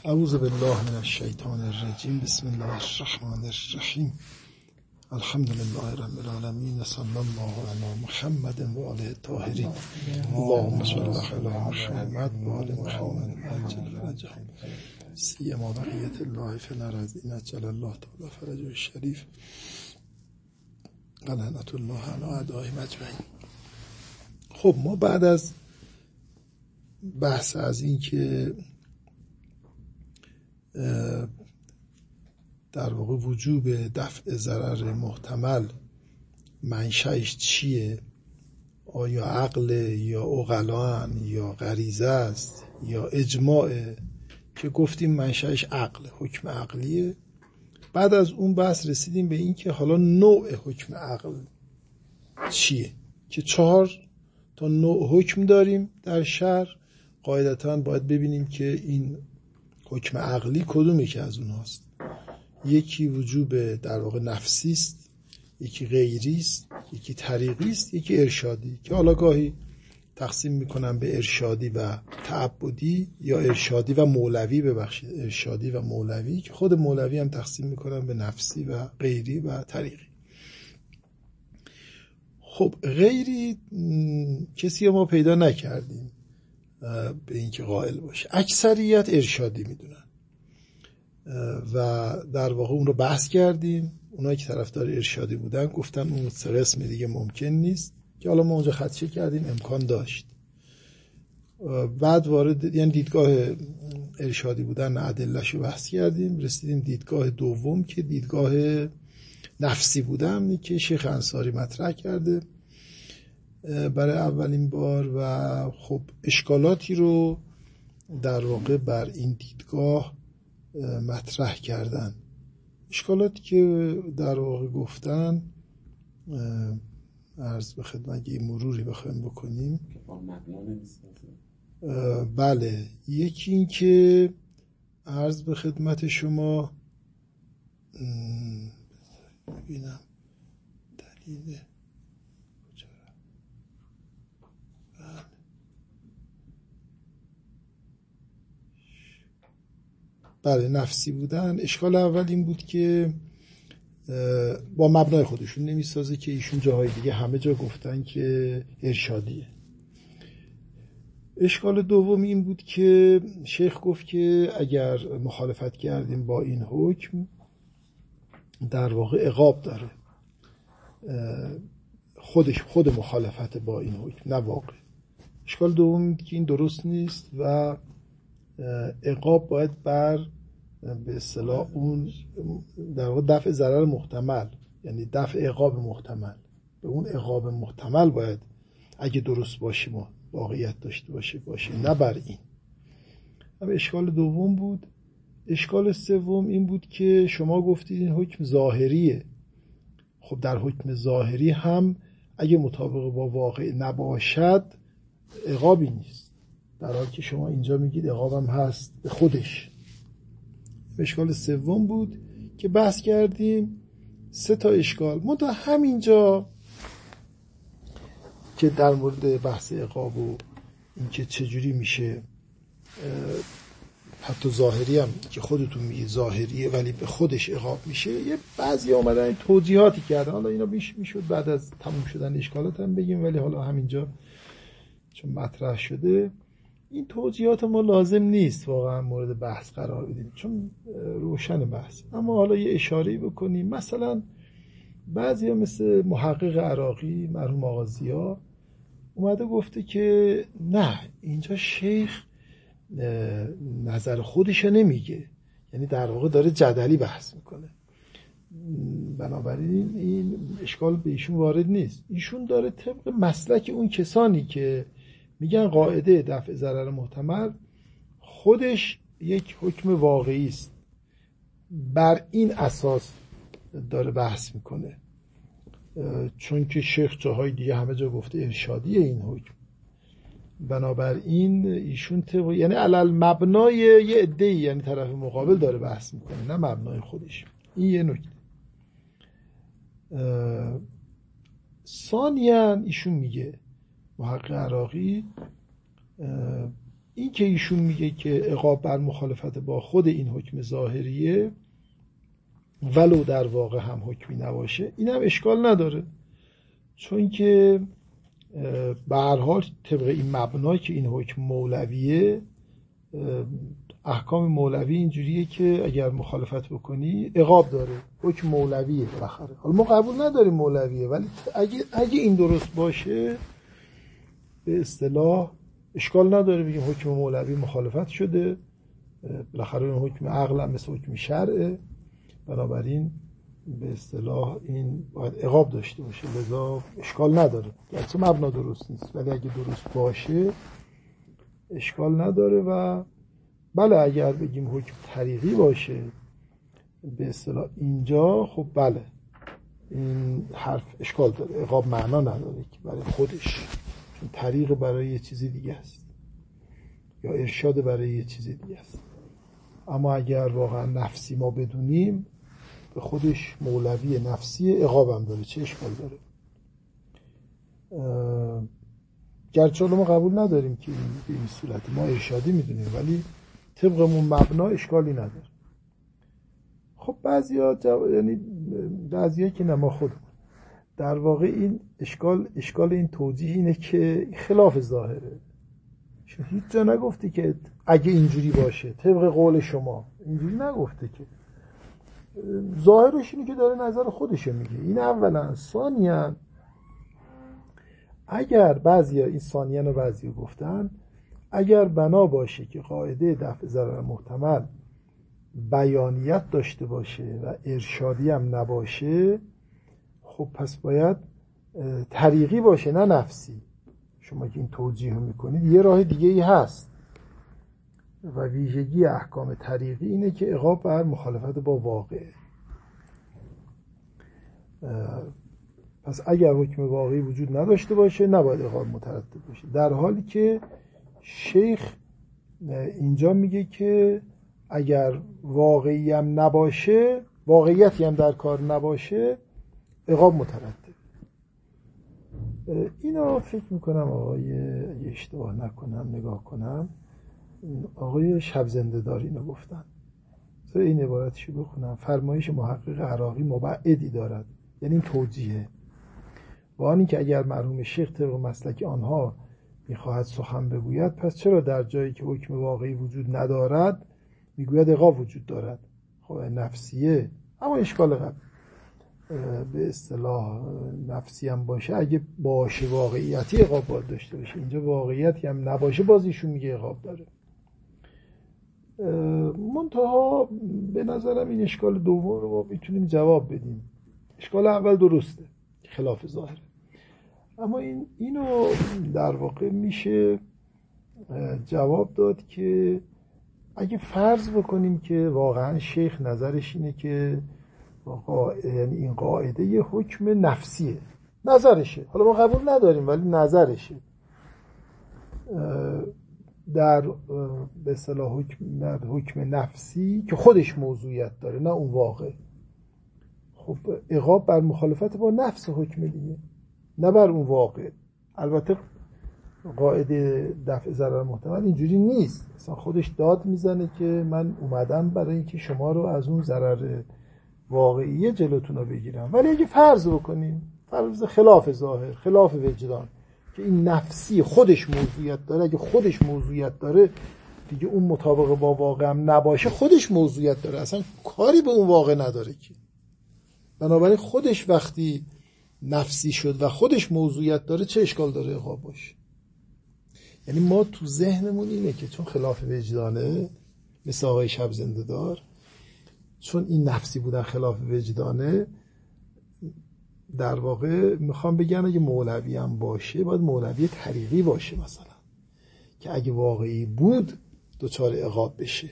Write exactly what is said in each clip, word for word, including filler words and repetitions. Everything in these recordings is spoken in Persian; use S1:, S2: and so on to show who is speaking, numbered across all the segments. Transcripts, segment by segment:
S1: اعوذ بالله من الشیطان الرجیم. بسم الله الرحمن الرحیم. الحمد لله رب العالمین. صلی الله علی محمد و آله الطاهرین. اللهم صل علی محمد و آل محمد عجل فرجهم سیما بقیة الله فی الارض عجل الله تعالی فرجه الشریف. لعنة الله علی اعدائهم اجمعین. خب ما بعد از بحث از این که در واقع وجوب دفع ضرر محتمل منشأش چیه، آیا عقل یا عقلان یا غریزه است یا اجماع، که گفتیم منشأش عقل، حکم عقلیه. بعد از اون بحث رسیدیم به این که حالا نوع حکم عقل چیه، که چهار تا نوع حکم داریم در شرع. قاعدتاً باید ببینیم که این حکم عقلی کدوم یکی از اونهاست. یکی وجوب در واقع نفسی است، یکی غیری است، یکی طریقی است، یکی ارشادی، که حالا گاهی تقسیم میکنم به ارشادی و تعبدی یا ارشادی و مولوی. ببخشید ارشادی و مولوی، که خود مولوی هم تقسیم میکنم به نفسی و غیری و طریقی. خب غیری کسی ما پیدا نکردیم به اینکه قائل باشه. اکثریت ارشادی میدونن و در واقع اون رو بحث کردیم. اونایی که طرفدار ارشادی بودن گفتن اون سه قسم دیگه ممکن نیست، که حالا ما اونجا خدشه کردیم امکان داشت. بعد وارد یعنی دیدگاه ارشادی بودن ادله‌اش رو بحث کردیم، رسیدیم دیدگاه دوم که دیدگاه نفسی بودن که شیخ انصاری مطرح کرده برای اولین بار. و خب اشکالاتی رو در واقع بر این دیدگاه مطرح کردن. اشکالاتی که در واقع گفتن عرض به خدمت یه مروری بخوایم بکنیم. بله، یکی این که عرض به خدمت شما ببینم دلیل بله نفسی بودن. اشکال اول این بود که با مبنای خودشون نمیسازه، که ایشون جاهای دیگه همه جا گفتن که ارشادیه. اشکال دوم این بود که شیخ گفت که اگر مخالفت کردیم با این حکم در واقع عقاب داره، خودش خود مخالفت با این حکم، نه واقع. اشکال دوم این که این درست نیست و عقاب باید بر به اصطلاح اون در واقع دفع ضرر محتمل، یعنی دفع عقاب محتمل، به اون عقاب محتمل باید اگه درست باشه ما واقعیت داشته باشه باشه نه بر این. اما اشکال دوم بود. اشکال سوم این بود که شما گفتید این حکم ظاهریه. خب در حکم ظاهری هم اگه مطابق با واقع نباشد عقابی نیست، در حالی که شما اینجا میگید عقابم هست به خودش. اشکال سوم بود که بحث کردیم. سه تا اشکال منتها همینجا که در مورد بحث عقاب و این که چجوری میشه حتی ظاهری هم که خودتون میگید ظاهریه ولی به خودش عقاب میشه، یه بعضی اومدن توضیحاتی کردن. حالا اینا میشد بعد از تموم شدن اشکالات هم بگیم، ولی حالا همینجا چون مطرح شده این توضیحات ما لازم نیست واقعا مورد بحث قرار بدیم چون روشن بحث. اما حالا یه اشاره‌ای بکنیم. مثلا بعضیا مثل محقق عراقی مرحوم آقا ضیا اومده گفته که نه، اینجا شیخ نظر خودش نمیگه، یعنی در واقع داره جدلی بحث میکنه، بنابراین این اشکال به ایشون وارد نیست. ایشون داره طبق مسلک اون کسانی که میگن قاعده دفع ضرر محتمل خودش یک حکم واقعی است، بر این اساس داره بحث میکنه. چون که شیخ جاهای دیگه همه جا گفته ارشادیه این حکم، بنابراین ایشون طبق یعنی علل مبنای یه عده‌ای یعنی طرف مقابل داره بحث میکنه، نه مبنای خودش. این یه نکته. ثانیاً ایشون میگه محقق عراقی این که ایشون میگه که عقاب بر مخالفت با خود این حکم ظاهریه ولو در واقع هم حکمی نباشه، این هم اشکال نداره، چون که به هر حال طبق این مبنای که این حکم مولویه، احکام مولوی اینجوریه که اگر مخالفت بکنی عقاب داره، حکم مولویه بالاخره. حالا ما قبول نداریم مولویه، ولی اگه اگه این درست باشه به اصطلاح اشکال نداره بگیم حکم مولوی مخالفت شده، بالاخره این حکم عقل هم مثل حکم شرعه، بنابراین به اصطلاح این باید عقاب داشته باشه، لذا اشکال نداره. گرچه مبنا درست نیست ولی اگه درست باشه اشکال نداره. و بله اگر بگیم حکم طریقی باشه به اصطلاح اینجا، خب بله این حرف اشکال داره، عقاب معنا نداره که برای خودش، چون طریق برای یه چیزی دیگه است یا ارشاد برای یه چیزی دیگه است. اما اگر واقعا نفسی ما بدونیم، به خودش مولوی نفسی عقاب هم داره، چه اشکال داره؟ گرچه ما قبول نداریم که به این صورت ما ارشادی میدونیم، ولی طبقمون مبنا اشکالی نداره. خب بعضیا جو... یعنی بعضیا که نما خودمون در واقع این اشکال اشکال این توجیه اینه که خلاف ظاهره، چون هیچ جا نگفتی که اگه اینجوری باشه طبق قول شما، اینجوری نگفته که، ظاهرش اینه که داره نظر خودشه میگه. این اولا. ثانیاً اگر بعضیا این ثانیاً و بعضیا گفتن اگر بنا باشه که قاعده دفع ضرر محتمل بیانیت داشته باشه و ارشادی هم نباشه، خب پس باید طریقی باشه نه نفسی. شما که این توجیه رو میکنید یه راه دیگه ای هست و ویژگی احکام طریقی اینه که عقاب بر مخالفت با واقع. پس اگر حکم واقعی وجود نداشته باشه نباید عقاب مترتب باشه، در حالی که شیخ اینجا میگه که اگر واقعی هم نباشه، واقعیتی هم در کار نباشه، عقاب مترتب. اینو فکر میکنم آقای، اگه اشتباه نکنم نگاه کنم، آقای شب زنده دار اینو گفتن. این عبارتشو بخونم: فرمایش محقق عراقی مبعدی دارد، یعنی این توجیهه، با آنی که اگر مرحوم شیخ طبق مسلک آنها میخواهد سخن بگوید، پس چرا در جایی که حکم واقعی وجود ندارد میگوید عقاب وجود دارد؟ خب نفسیه، اما اشکال قبل به اصطلاح نفسی هم باشه، اگه باشه واقعیتی عقاب باید داشته باشه، اینجا واقعیتی هم نباشه باز ایشون میگه عقاب داره. منتها به نظرم این اشکال دوم رو ما میتونیم جواب بدیم. اشکال اول درسته، خلاف ظاهره، اما این اینو در واقع میشه جواب داد که اگه فرض بکنیم که واقعا شیخ نظرش اینه که یعنی این قاعده یه حکم نفسیه، نظرشه، حالا ما قبول نداریم ولی نظرشه، در به اصطلاح حکم در حکم نفسی که خودش موضوعیت داره نه اون واقع، خب عقاب بر مخالفت با نفس حکم دیگه، نه بر اون واقع. البته قاعده دفع ضرر محتمل اینجوری نیست، مثلا خودش داد میزنه که من اومدم برای اینکه شما رو از اون ضرر واقعی جلوتون رو بگیرم. ولی اگه فرض بکنیم فرض خلاف ظاهر، خلاف وجدان، که این نفسی خودش موضوعیت داره، اگه خودش موضوعیت داره دیگه اون مطابق با واقع هم نباشه، خودش موضوعیت داره، اصلا کاری به اون واقع نداره که. بنابراین خودش وقتی نفسی شد و خودش موضوعیت داره، چه اشکال داره عقاب باشه؟ یعنی ما تو ذهنمون اینه که چون خلاف وجدانه، مثل آقای شب زنده دار، چون این نفسی بودن خلاف وجدانه، در واقع میخوام بگن اگه مولوی هم باشه باید مولوی طریقی باشه، مثلا که اگه واقعی بود دوچار عقاب بشه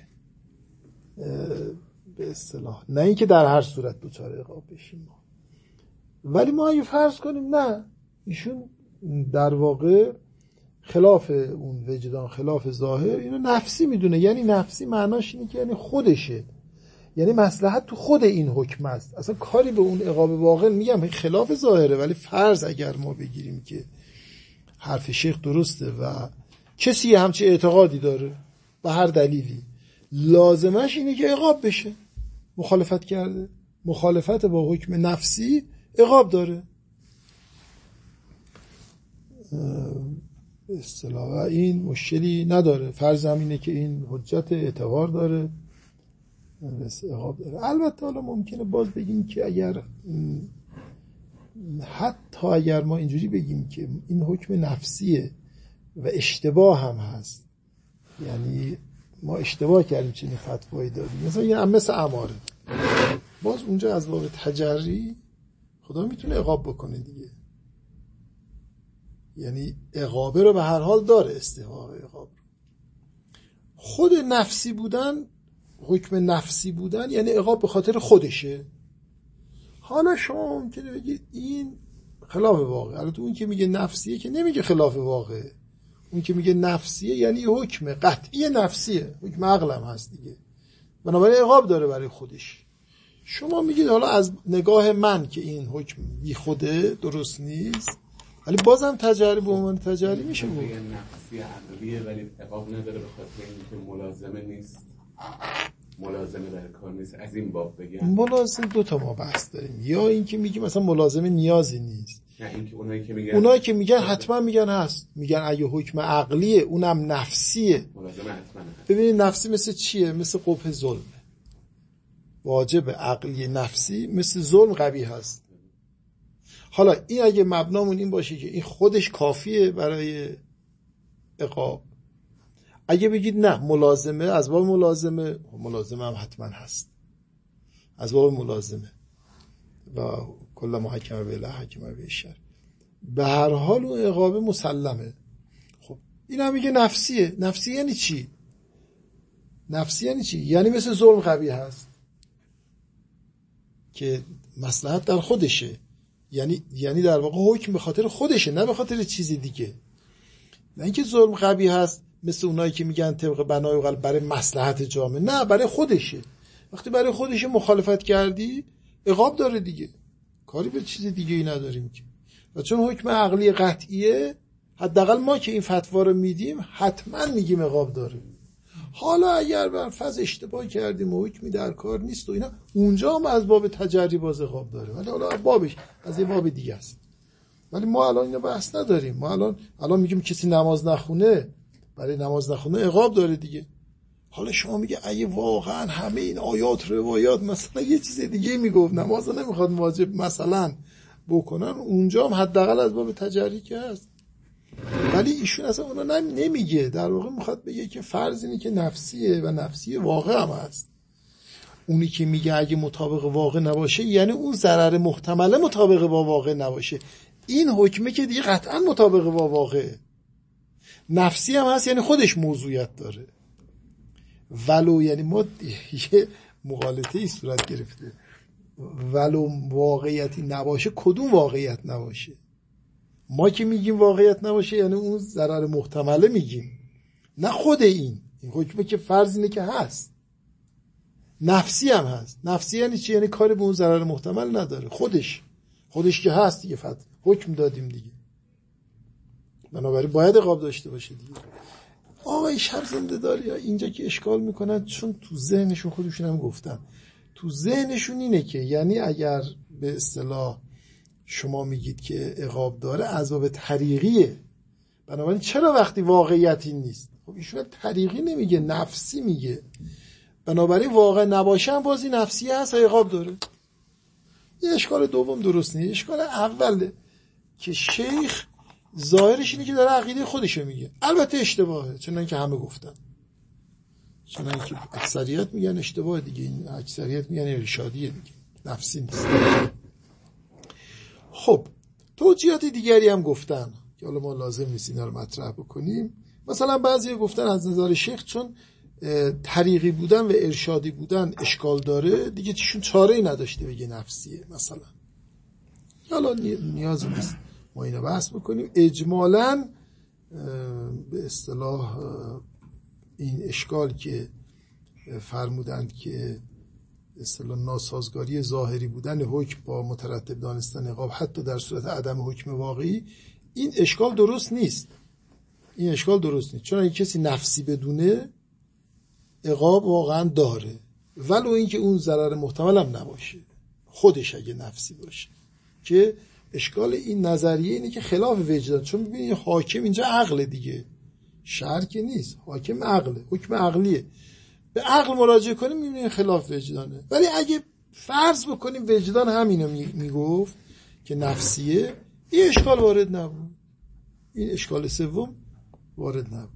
S1: به اصطلاح، نه اینکه در هر صورت دوچار عقاب بشیم. ولی ما اگه فرض کنیم نه، ایشون در واقع خلاف اون وجدان، خلاف ظاهر، اینو نفسی میدونه. یعنی نفسی معناش اینه که یعنی خودشه، یعنی مصلحت تو خود این حکم است، اصلا کاری به اون عقاب واقع، میگم خلاف ظاهره، ولی فرض اگر ما بگیریم که حرف شیخ درسته و کسی همچه اعتقادی داره به هر دلیلی، لازمش اینه که عقاب بشه. مخالفت کرده، مخالفت با حکم نفسی عقاب داره. به اصطلاح این مشکلی نداره. فرض هم اینه که این حجت اعتبار داره، عقاب داره. البته حالا ممکنه باز بگیم که اگر حتی اگر ما اینجوری بگیم که این حکم نفسیه و اشتباه هم هست، یعنی ما اشتباه کردیم چنین فتوایی دادیم، مثلا یه مثل اماره، باز اونجا از باب تجری خدا میتونه عقاب بکنه دیگه. یعنی عقابه رو به هر حال داره، استحقاق عقاب رو. خود نفسی بودن، حکم نفسی بودن یعنی عقاب به خاطر خودشه. حالا شما ممکنه بگید این خلاف واقع. البته اون که میگه نفسیه که نمیگه خلاف واقع. اون که میگه نفسیه یعنی حکم قطعی نفسیه، حکم عقلم هست دیگه، بنابراین عقاب داره برای خودش. شما میگید حالا از نگاه من که این حکم بی خوده درست نیست، ولی بازم تجاری به عنوان تجاری میشه بود.
S2: میگن نفسی عقلیه ولی عقاب نداره به خاطر اینکه ملازمه نیست، ملازمه در کار نیست. از این باب بگم
S1: ملازم دو تا ما بحث داریم، یا این که میگیم مثلا ملازمه نیازی نیست،
S2: نه این که اونایی که میگن
S1: اونایی که میگن حتما میگن هست، میگن اگه حکم عقلیه اونم نفسیه.
S2: ملازمه حتما هست.
S1: ببینید نفسی مثل چیه؟ مثل قبح ظلم. واجب عقلی نفسی مثل ظلم قبیح هست. حالا این اگه مبنامون این باشه که این خودش کافیه برای عقاب، اگه بگید نه ملازمه، از باب ملازمه، ملازمه هم حتما هست، از باب ملازمه و کل ما حکمه بله حکمه بیشتر، به هر حال اون عقاب مسلمه. خب این هم میگه نفسیه. نفسی یعنی چی؟ نفسی یعنی چی؟ یعنی مثل ظلم قبیح هست که مصلحت در خودشه، یعنی یعنی در واقع حکم به خاطر خودشه نه به خاطر چیزی دیگه. نه اینکه ظلم قبیح هست مثل اونایی که میگن طبق بنای قلب برای مصلحت جامعه، نه برای خودشه. وقتی برای خودشه مخالفت کردی عقاب داره دیگه، کاری به چیز دیگه ای نداریم که. و چون حکم عقلی قطعیه، حداقل ما که این فتوا رو میدیم حتما میگیم عقاب داره. حالا اگر بر فرض اشتباه کردیم و حکمی در کار نیست و اینا، اونجا هم از باب تجری باز عقاب داره، ولی حالا بابش از یه باب دیگه است. ولی ما الان اینو بحث نداریم. ما الان الان میگیم کسی نماز نخونه، برای نماز نخونه عقاب داره دیگه. حالا شما میگه اگه واقعا همه این آیات روایات مثلا یه چیز دیگه میگفت، نماز نمیخواد واجب مثلا بکنن، اونجا هم حداقل از باب تجری که هست. ولی ایشون اصلا اونا نمیگه، در واقع میخواد بگه که فرض اینه که نفسیه و نفسی واقع هم هست. اونی که میگه اگه مطابق واقع نباشه یعنی اون ضرر محتمله مطابق با واقع نباشه. این حکمه که دیگه قطعا مطابق با واقع. نفسی هم هست یعنی خودش موضوعیت داره. ولو یعنی ما یه مغالطه ای صورت گرفته، ولو واقعیتی نباشه کدوم واقعیت نباشه؟ ما که میگیم واقعیت نباشه یعنی اون ضرر محتمله میگیم، نه خود این این حکمه که فرض اینه که هست. نفسی هم هست. نفسی یعنی چی؟ یعنی کاری به اون ضرر محتمل نداره، خودش خودش که هست دیگه، فقط حکم دادیم دیگه، بنابراین باید عقاب داشته باشه دیگه. آقای شب زنده داری اینجا که اشکال میکنن، چون تو ذهنشون خودشون هم گفتن، تو ذهنشون اینه که یعنی اگر به اصطلاح شما میگید که عقاب داره از باب طریقیه، بنابراین چرا وقتی واقعیتی نیست؟ خب ایشون طریقی نمیگه، نفسی میگه، بنابراین واقع نباشه هم بازی نفسی هست و عقاب داره. این اشکال دوم درست نیست. اشکال اوله که شیخ ظاهرش اینه که داره عقیده خودشه میگه، البته اشتباهه، چنان که همه گفتن، چنان که اکثریت میگن اشتباه دیگه، این اکثریت میگن ارشادیه دیگه، نفسی نیست. خب توجیهات دیگری هم گفتن که حالا ما لازم نیست اینا رو مطرح بکنیم. مثلا بعضی گفتن از نظر شیخ چون طریقی بودن و ارشادی بودن اشکال داره دیگه، چون چاره‌ای نداشته بگه نفسیه مثلا. حالا نیازی نیست ما اینا بحث بکنیم. اجمالاً به اصطلاح این اشکال که فرمودند که اصطلاح ناسازگاری ظاهری بودن حکم با مترتب دانستن عقاب حتی در صورت عدم حکم واقعی، این اشکال درست نیست. این اشکال درست نیست، چون اگه کسی نفسی بدونه عقاب واقعا داره، ولو اینکه اون ضرر محتمل هم نباشه، خودش اگه نفسی باشه. که اشکال این نظریه اینه که خلاف وجدان، چون ببینید حاکم اینجا عقل دیگه، شرع که نیست، حاکم عقله، حکم عقلیه، به عقل مراجعه کنیم میبینیم خلاف وجدانه. ولی اگه فرض بکنیم وجدان همینو میگفت که نفسیه، این اشکال وارد نبود، این اشکال سوم وارد نبود.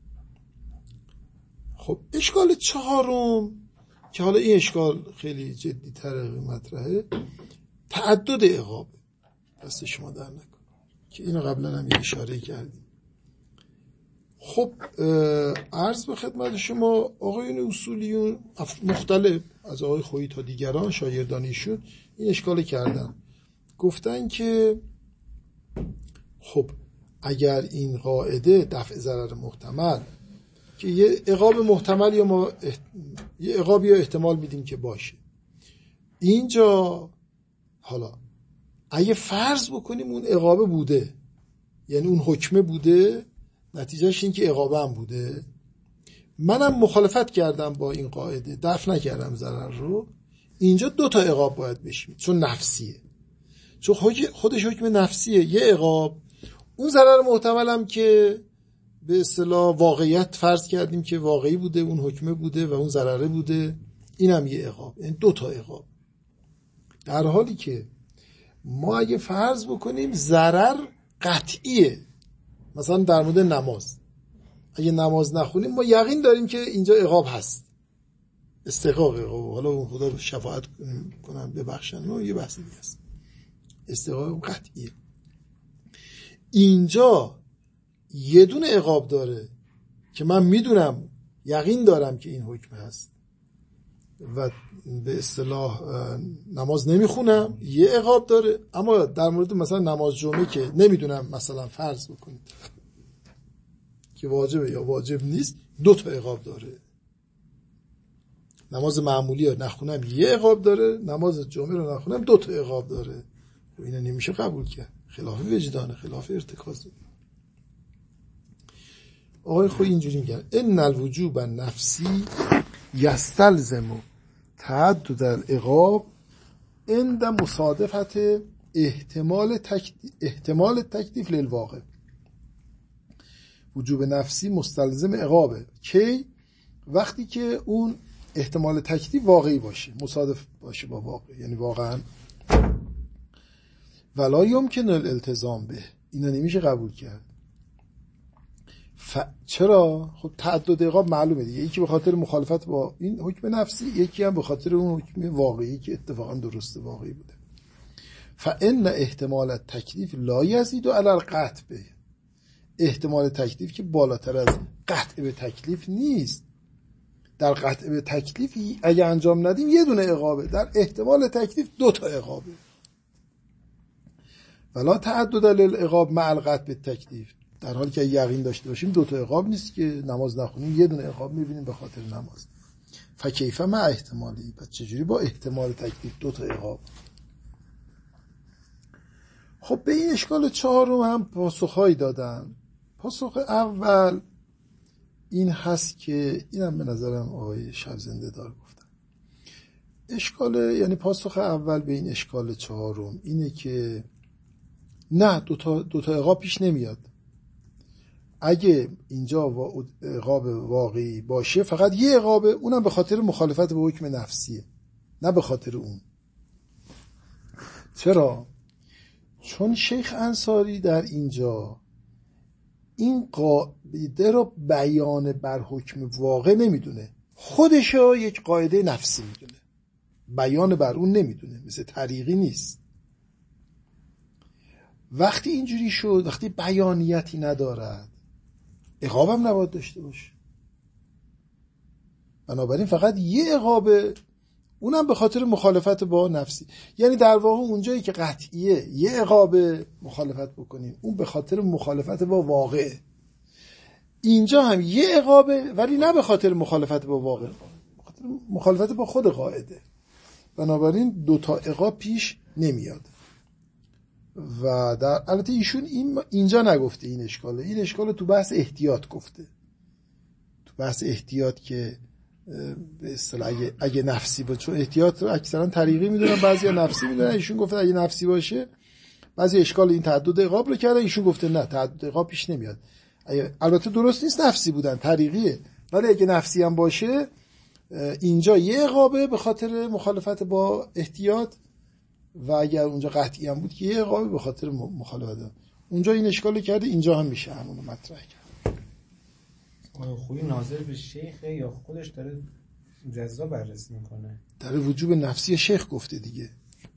S1: خب اشکال چهارم که حالا این اشکال خیلی جدی تر مطرحه، تعدد عقاب. دست شما در نکن که اینو قبلا هم یه اشاره کردیم. خب عرض به خدمت شما آقایون اصولیون مختلف از آقای خویی تا دیگران شاگردانیشون این اشکال کردن، گفتن که خب اگر این قاعده دفع ضرر محتمل که یه عقاب محتمل یا ما احت... یه عقاب یا احتمال میدیم که باشه، اینجا حالا اگه فرض بکنیم اون عقابه بوده، یعنی اون حکمه بوده، نتیجهش این که عقابه هم بوده، منم مخالفت کردم با این قاعده، دفع نکردم ضرر رو، اینجا دو تا عقاب باید بشیم، چون نفسیه، چون خودش حکم نفسیه، یه عقاب، اون ضرر محتمل هم که به اصطلاح واقعیت فرض کردیم که واقعی بوده، اون حکمه بوده و اون ضرره بوده، اینم یه عقاب، یعنی دو تا عقاب. در حالی که ما اگه فرض بکنیم ضرر قطعیه، مثلا در مورد نماز، اگه نماز نخونیم ما یقین داریم که اینجا عقاب هست، استحقاق عقاب، حالا اون خدا رو شفاعت کنم ببخشن ما یه بحث دیگه است، استحقاق قطعیه. اینجا یه دونه عقاب داره که من میدونم، یقین دارم که این حکم هست و به اصطلاح نماز نمیخونم، یه عقاب داره. اما در مورد مثلا نماز جمعه که نمیدونم، مثلا فرض بکنید که واجبه یا واجب نیست، دو تا عقاب داره. نماز معمولی رو نخونم یه عقاب داره، نماز جمعه رو نخونم دو تا عقاب داره. و اینا نمیشه قبول کرد، خلاف وجدانه، خلاف ارتکاز. آقای خویی اینجوری میگن ان الوجوب النفسی یستلزم تعدد العقاب عند مصادفت احتمال تکلیف احتمال تکلیف للواقع. وجوب نفسی مستلزم عقابه کی؟ وقتی که اون احتمال تکلیف واقعی باشه، مصادف باشه با واقع، یعنی واقعا ولا یمکن الالتزام به، اینا نمیشه قبول کرد. ف... چرا؟ خب تعدد عقاب معلومه دیگه، یکی به خاطر مخالفت با این حکم نفسی، یکی هم به خاطر اون حکم واقعی که اتفاقا درست واقعی بوده. فان احتمال التکلیف لا یزید علی القطع به، احتمال تکلیف که بالاتر از قطع به تکلیف نیست. در قطع به تکلیف اگه انجام ندیم یه دونه عقابه، در احتمال تکلیف دو تا عقابه. ولا تعدد للعقاب مع القطع به تکلیف، در حالی که یقین داشته باشیم دو تا عقاب نیست که نماز نخونیم یه دونه عقاب میبینیم به خاطر نماز. فکیف مع احتمالی، پس چجوری با احتمال تکلیف دو تا عقاب؟ خب به این اشکال چهارم هم پاسخهایی دادن. پاسخ اول این هست که اینم به نظرم آقای شب زنده دار گفتن. اشکال یعنی پاسخ اول به این اشکال چهارم اینه که نه، دو تا دو تا عقاب پیش نمیاد. اگه اینجا عقاب واقعی باشه فقط یه عقابه، اونم به خاطر مخالفت با حکم نفسیه، نه به خاطر اون. چرا؟ چون شیخ انصاری در اینجا این قاعده رو بیان بر حکم واقع نمیدونه، خودشو یک قاعده نفسی میدونه، بیان بر اون نمیدونه، مثل طریقی نیست. وقتی اینجوری شد، وقتی بیانیتی ندارد، عقاب هم نباید داشته باشه. بنابراین فقط یه عقابه، اونم به خاطر مخالفت با نفسی. یعنی در واقع اونجایی که قطعیه یه عقابه مخالفت بکنیم، اون به خاطر مخالفت با واقع. اینجا هم یه عقابه ولی نه به خاطر مخالفت با واقع، خاطر مخالفت با خود قاعده. بنابراین دو تا عقاب پیش نمیاد. و در البته ایشون این اینجا نگفته این اشکاله، این اشکال تو بحث احتیاط گفته، تو بحث احتیاط که به اصطلاح اگه, اگه نفسی باشه، چون احتیاط رو اکثرا طریقی میدونن، بعضیا نفسی میدونن، ایشون گفته اگه نفسی باشه بعضی اشکال این تعدد عقاب رو کرده، ایشون گفته نه تعدد عقاب پیش نمیاد. البته درست نیست نفسی بودن، طریقیه، ولی اگه نفسی هم باشه اینجا یه عقابه به خاطر مخالفت با احتیاط، و اگر اونجا قطعی هم بود که یه عقابه به خاطر مخالفت. اونجا این اشکال کرده، اینجا هم میشه همون مطرح کرد.
S3: خوی ناظر به شیخه یا خودش داره جزا بررسی میکنه؟
S1: داره وجوب نفسی شیخ گفته دیگه.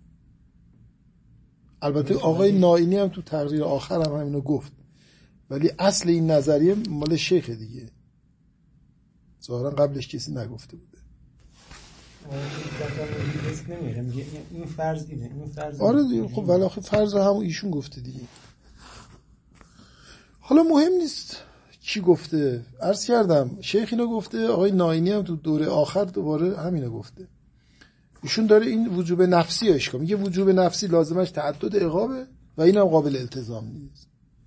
S1: البته آقای نائینی هم تو تقریر آخر هم همینو گفت، ولی اصل این نظریه مال شیخ دیگه، ظاهرا قبلش کسی نگفته بوده.
S3: این فرض اینه، این فرض
S1: آره دیگه. خب ولی آخه فرض همون ایشون گفته دیگه. حالا مهم نیست کی گفته، عرض کردم شیخ اینو گفته، آقای نائینی هم تو دوره آخر دوباره همینو گفته. ایشون داره این وجوب نفسی اشکا میگه وجوب نفسی لازمش تعدد عقابه و اینم قابل التزام نیست.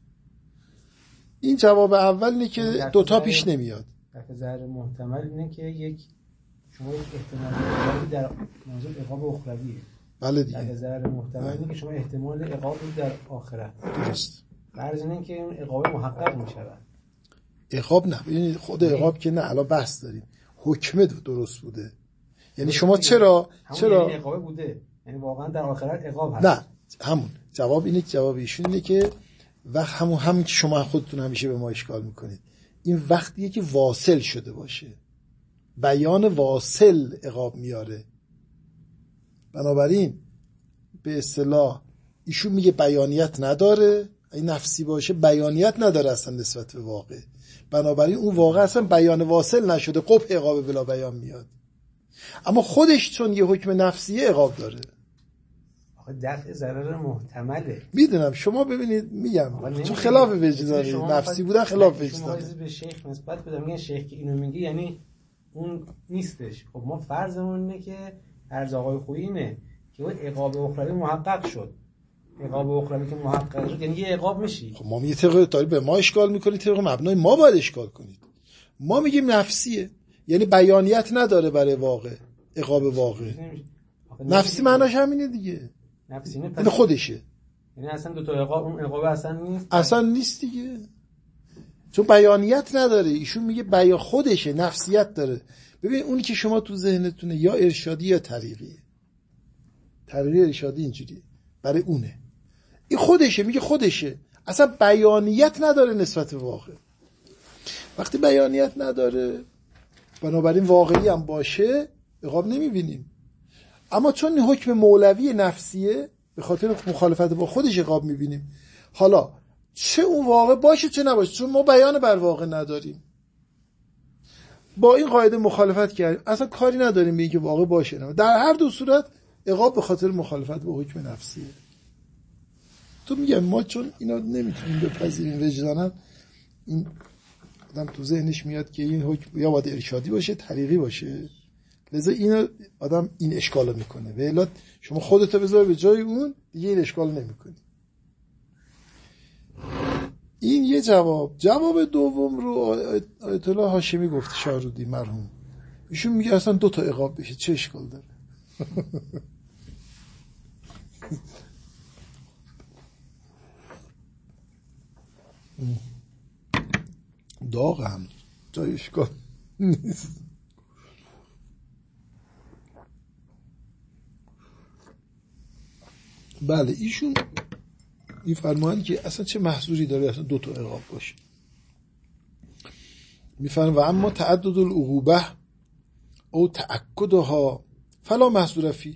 S1: این جواب اول اینه که دوتا پیش نمیاد.
S3: در ظاهر محتمل اینه که یک شما یک احتمال عقابی در موضوع عقاب اخرویه.
S1: بله دیگه.
S3: در ظاهر محتمل اینه که شما احتمال عقابی در آخرت.
S1: درست.
S3: فرض اینه که اون عقاب محقق میشود.
S1: عقاب نه، ببینید خود عقاب که نه، الان بحث داریم. حکم درست بوده. یعنی شما چرا چرا
S3: یعنی عقاب بوده، یعنی واقعا در آخرت عقاب هست؟
S1: نه، همون جواب اینه، جواب ایشون اینه که وقت همون همون که شما خودتون همیشه به ما اشکال میکنید، این وقتیه که واصل شده باشه، بیان واصل عقاب میاره. بنابراین به اصطلاح ایشون میگه بیانیت نداره، این نفسی باشه بیانیت نداره اصلا نسبت به واقع، بنابراین اون واقع اصلا بیان واصل نشده، قبح عقاب بلا بیان میاد. اما خودش چون یه حکم نفسیه عقاب داره.
S3: آخه دفع ضرر محتمله.
S1: میدونم شما ببینید میگم چون خلاف وجدانی نفسی بودن خلاف وجدانی.
S3: شما به شیخ نسبت بدم میگن شیخ که اینو میگه یعنی اون نیستش. خب ما فرضمون اینه که عرض آقای خویی اینه که اون عقاب اخروی محقق شد. عقاب اخروی که محقق شد یعنی یه عقاب میشی.
S1: خب ما میگه طبق داری به ما اشکال میکنید، طبق مبنای ما باید اشکال کنید. ما میگیم نفسیه، یعنی بیانیت نداره برای واقع، عقاب واقع. نفسی معناش همینه دیگه.
S3: نفسی نه
S1: این خودشه.
S3: یعنی اصلا دو تا عقاب، اون عقاب اصلا نیست.
S1: اصلا نیست دیگه. چون بیانیت نداره. ایشون میگه بیا خودشه، نفسیت داره. ببین اونی که شما تو ذهنتونه یا ارشادی یا طریقیه. طریقی ارشادی اینجوریه. برای اونه. این خودشه، میگه خودشه. اصلا بیانیت نداره نسبت به واقع. وقتی بیانیت نداره، بنابراین واقعی هم باشه عقاب نمیبینیم. اما چون حکم مولوی نفسیه به خاطر مخالفت با خودش عقاب میبینیم. حالا چه اون واقع باشه چه نباشه، چون ما بیان بر واقع نداریم، با این قاعده مخالفت کردیم، اصلا کاری نداریم به اینکه واقع باشه نه. در هر دو صورت عقاب به خاطر مخالفت با حکم نفسیه. تو میگم ما چون اینا نمیتونیم بپذیریم وجدانا، این آدم تو ذهنش میاد که این حکم یا باید ارشادی باشه طریقی باشه، لذا این آدم این اشکالو میکنه. و الا شما خودتو بذار به جای اون دیگه این اشکال نمیکنی. این یه جواب. جواب دوم رو آیت الله هاشمی گفت، شاهرودی مرحوم، ایشون میگه اصلا دو تا عقاب بشه چه اشکال داره. داغ هم جای اشکال نیست. بله ایشون این فرمایند که اصلا چه محظوری داره اصلا دو تا عقاب باشه. میفرمایند و اما تعدد العقوبه او تأکدها فلا محظور فی.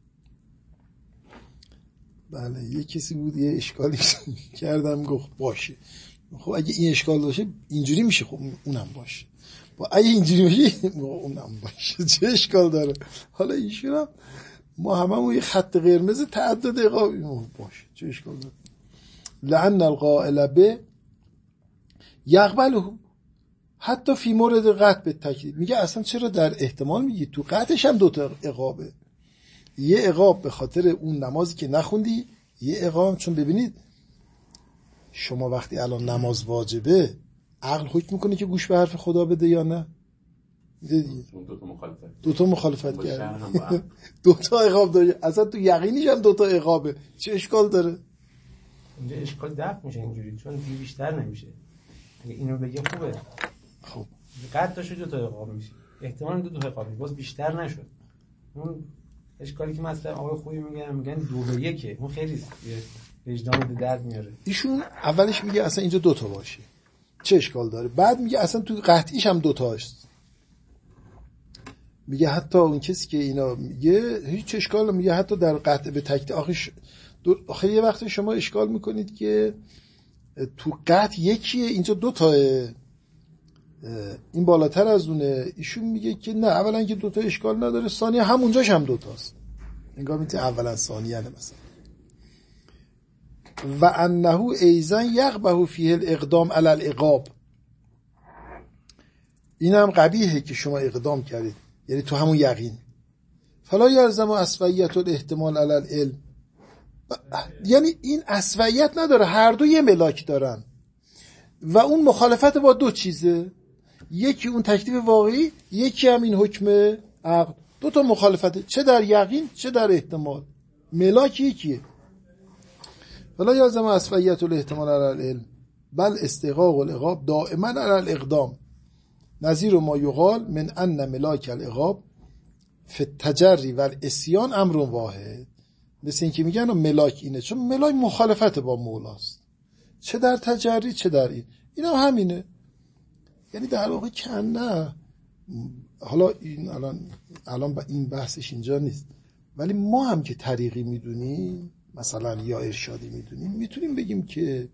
S1: بله یه کسی بود یه اشکالی کردم گفت باشه، خب اگه این اشکال داشته اینجوری میشه، خب اونم باشه، با اگه اینجوری میشه اونم باشه، چه اشکال داره. حالا ایشون هم ما هممون یه خط قرمز تعدد عقابی باشه، چه اشکال داره. لعن القائل به یقبله حتی فی مورد قطع به تکلیف. میگه اصلا چرا در احتمال میگی تو قطعش هم دوتا عقابه، یه عقاب به خاطر اون نمازی که نخوندی، یه اقام، چون ببینید شما وقتی الان نماز واجبه عقل حکم میکنه که گوش به حرف خدا بده یا نه؟
S2: دو تا مخالفت
S1: دو تا مخالفت کرد. دو تا عقاب داره، اصلا تو یقینیش هم دو تا عقابه، چه اشکال داره؟
S3: اینجا اشکال دفع میشه اینجوری، چون دیگه بیشتر نمیشه. اگه اینو بگه خوبه.
S1: خب
S3: قد داشته دو تا عقاب میشه، احتمال دو تا عقاب باز بیشتر نشد. اون اشکالی که مثلا آقای خوبی میگن میگن دو به یکه، اون خیلی وجدان به درد میاره.
S1: ایشون اولش میگه اصلا اینجا دو تا باشه چه اشکال داره، بعد میگه اصلا تو قطعیش هم دو تاست. میگه حتی اون کسی که اینا میگه هیچ اشکال، میگه حتی در قطع به تکتی. آخه ش... دو... آخه یه وقتی شما اشکال میکنید که تو قطع یکیه اینجا دو تاه، این بالاتر از اونه. ایشون میگه که نه، اولا که دو تا اشکال نداره، ثانیه همونجاش هم دو تاست، انگار میتونه اولا ثانیه مثلا. و انه ایزن یقبه فیه الاقدام علی العقاب، این هم قبیحه که شما اقدام کردید، یعنی تو همون یقین. فلا یلزم اسویت الاحتمال علی العلم، یعنی این اسویت نداره، هر دو یه ملاک دارن و اون مخالفت با دو چیزه، یکی اون تکلیف واقعی، یکی هم این حکم عقل. دو تا مخالفته، چه در یقین چه در احتمال، ملاک یکیه. ولا یلزم اسویت الاحتمال علی العلم بل استحقاق العقاب دائما علی الاقدام، نظیر ما یقال من ان ملاک العقاب فی التجری و العصیان امر واحد. مثل این که میگن ملاک اینه، چون ملاک مخالفت با مولاست، چه در تجری چه در این، این هم همینه. یعنی در واقع که نه، حالا این الان الان با این بحثش اینجا نیست، ولی ما هم که طریقی میدونیم مثلا یا ارشادی میدونیم، میتونیم بگیم که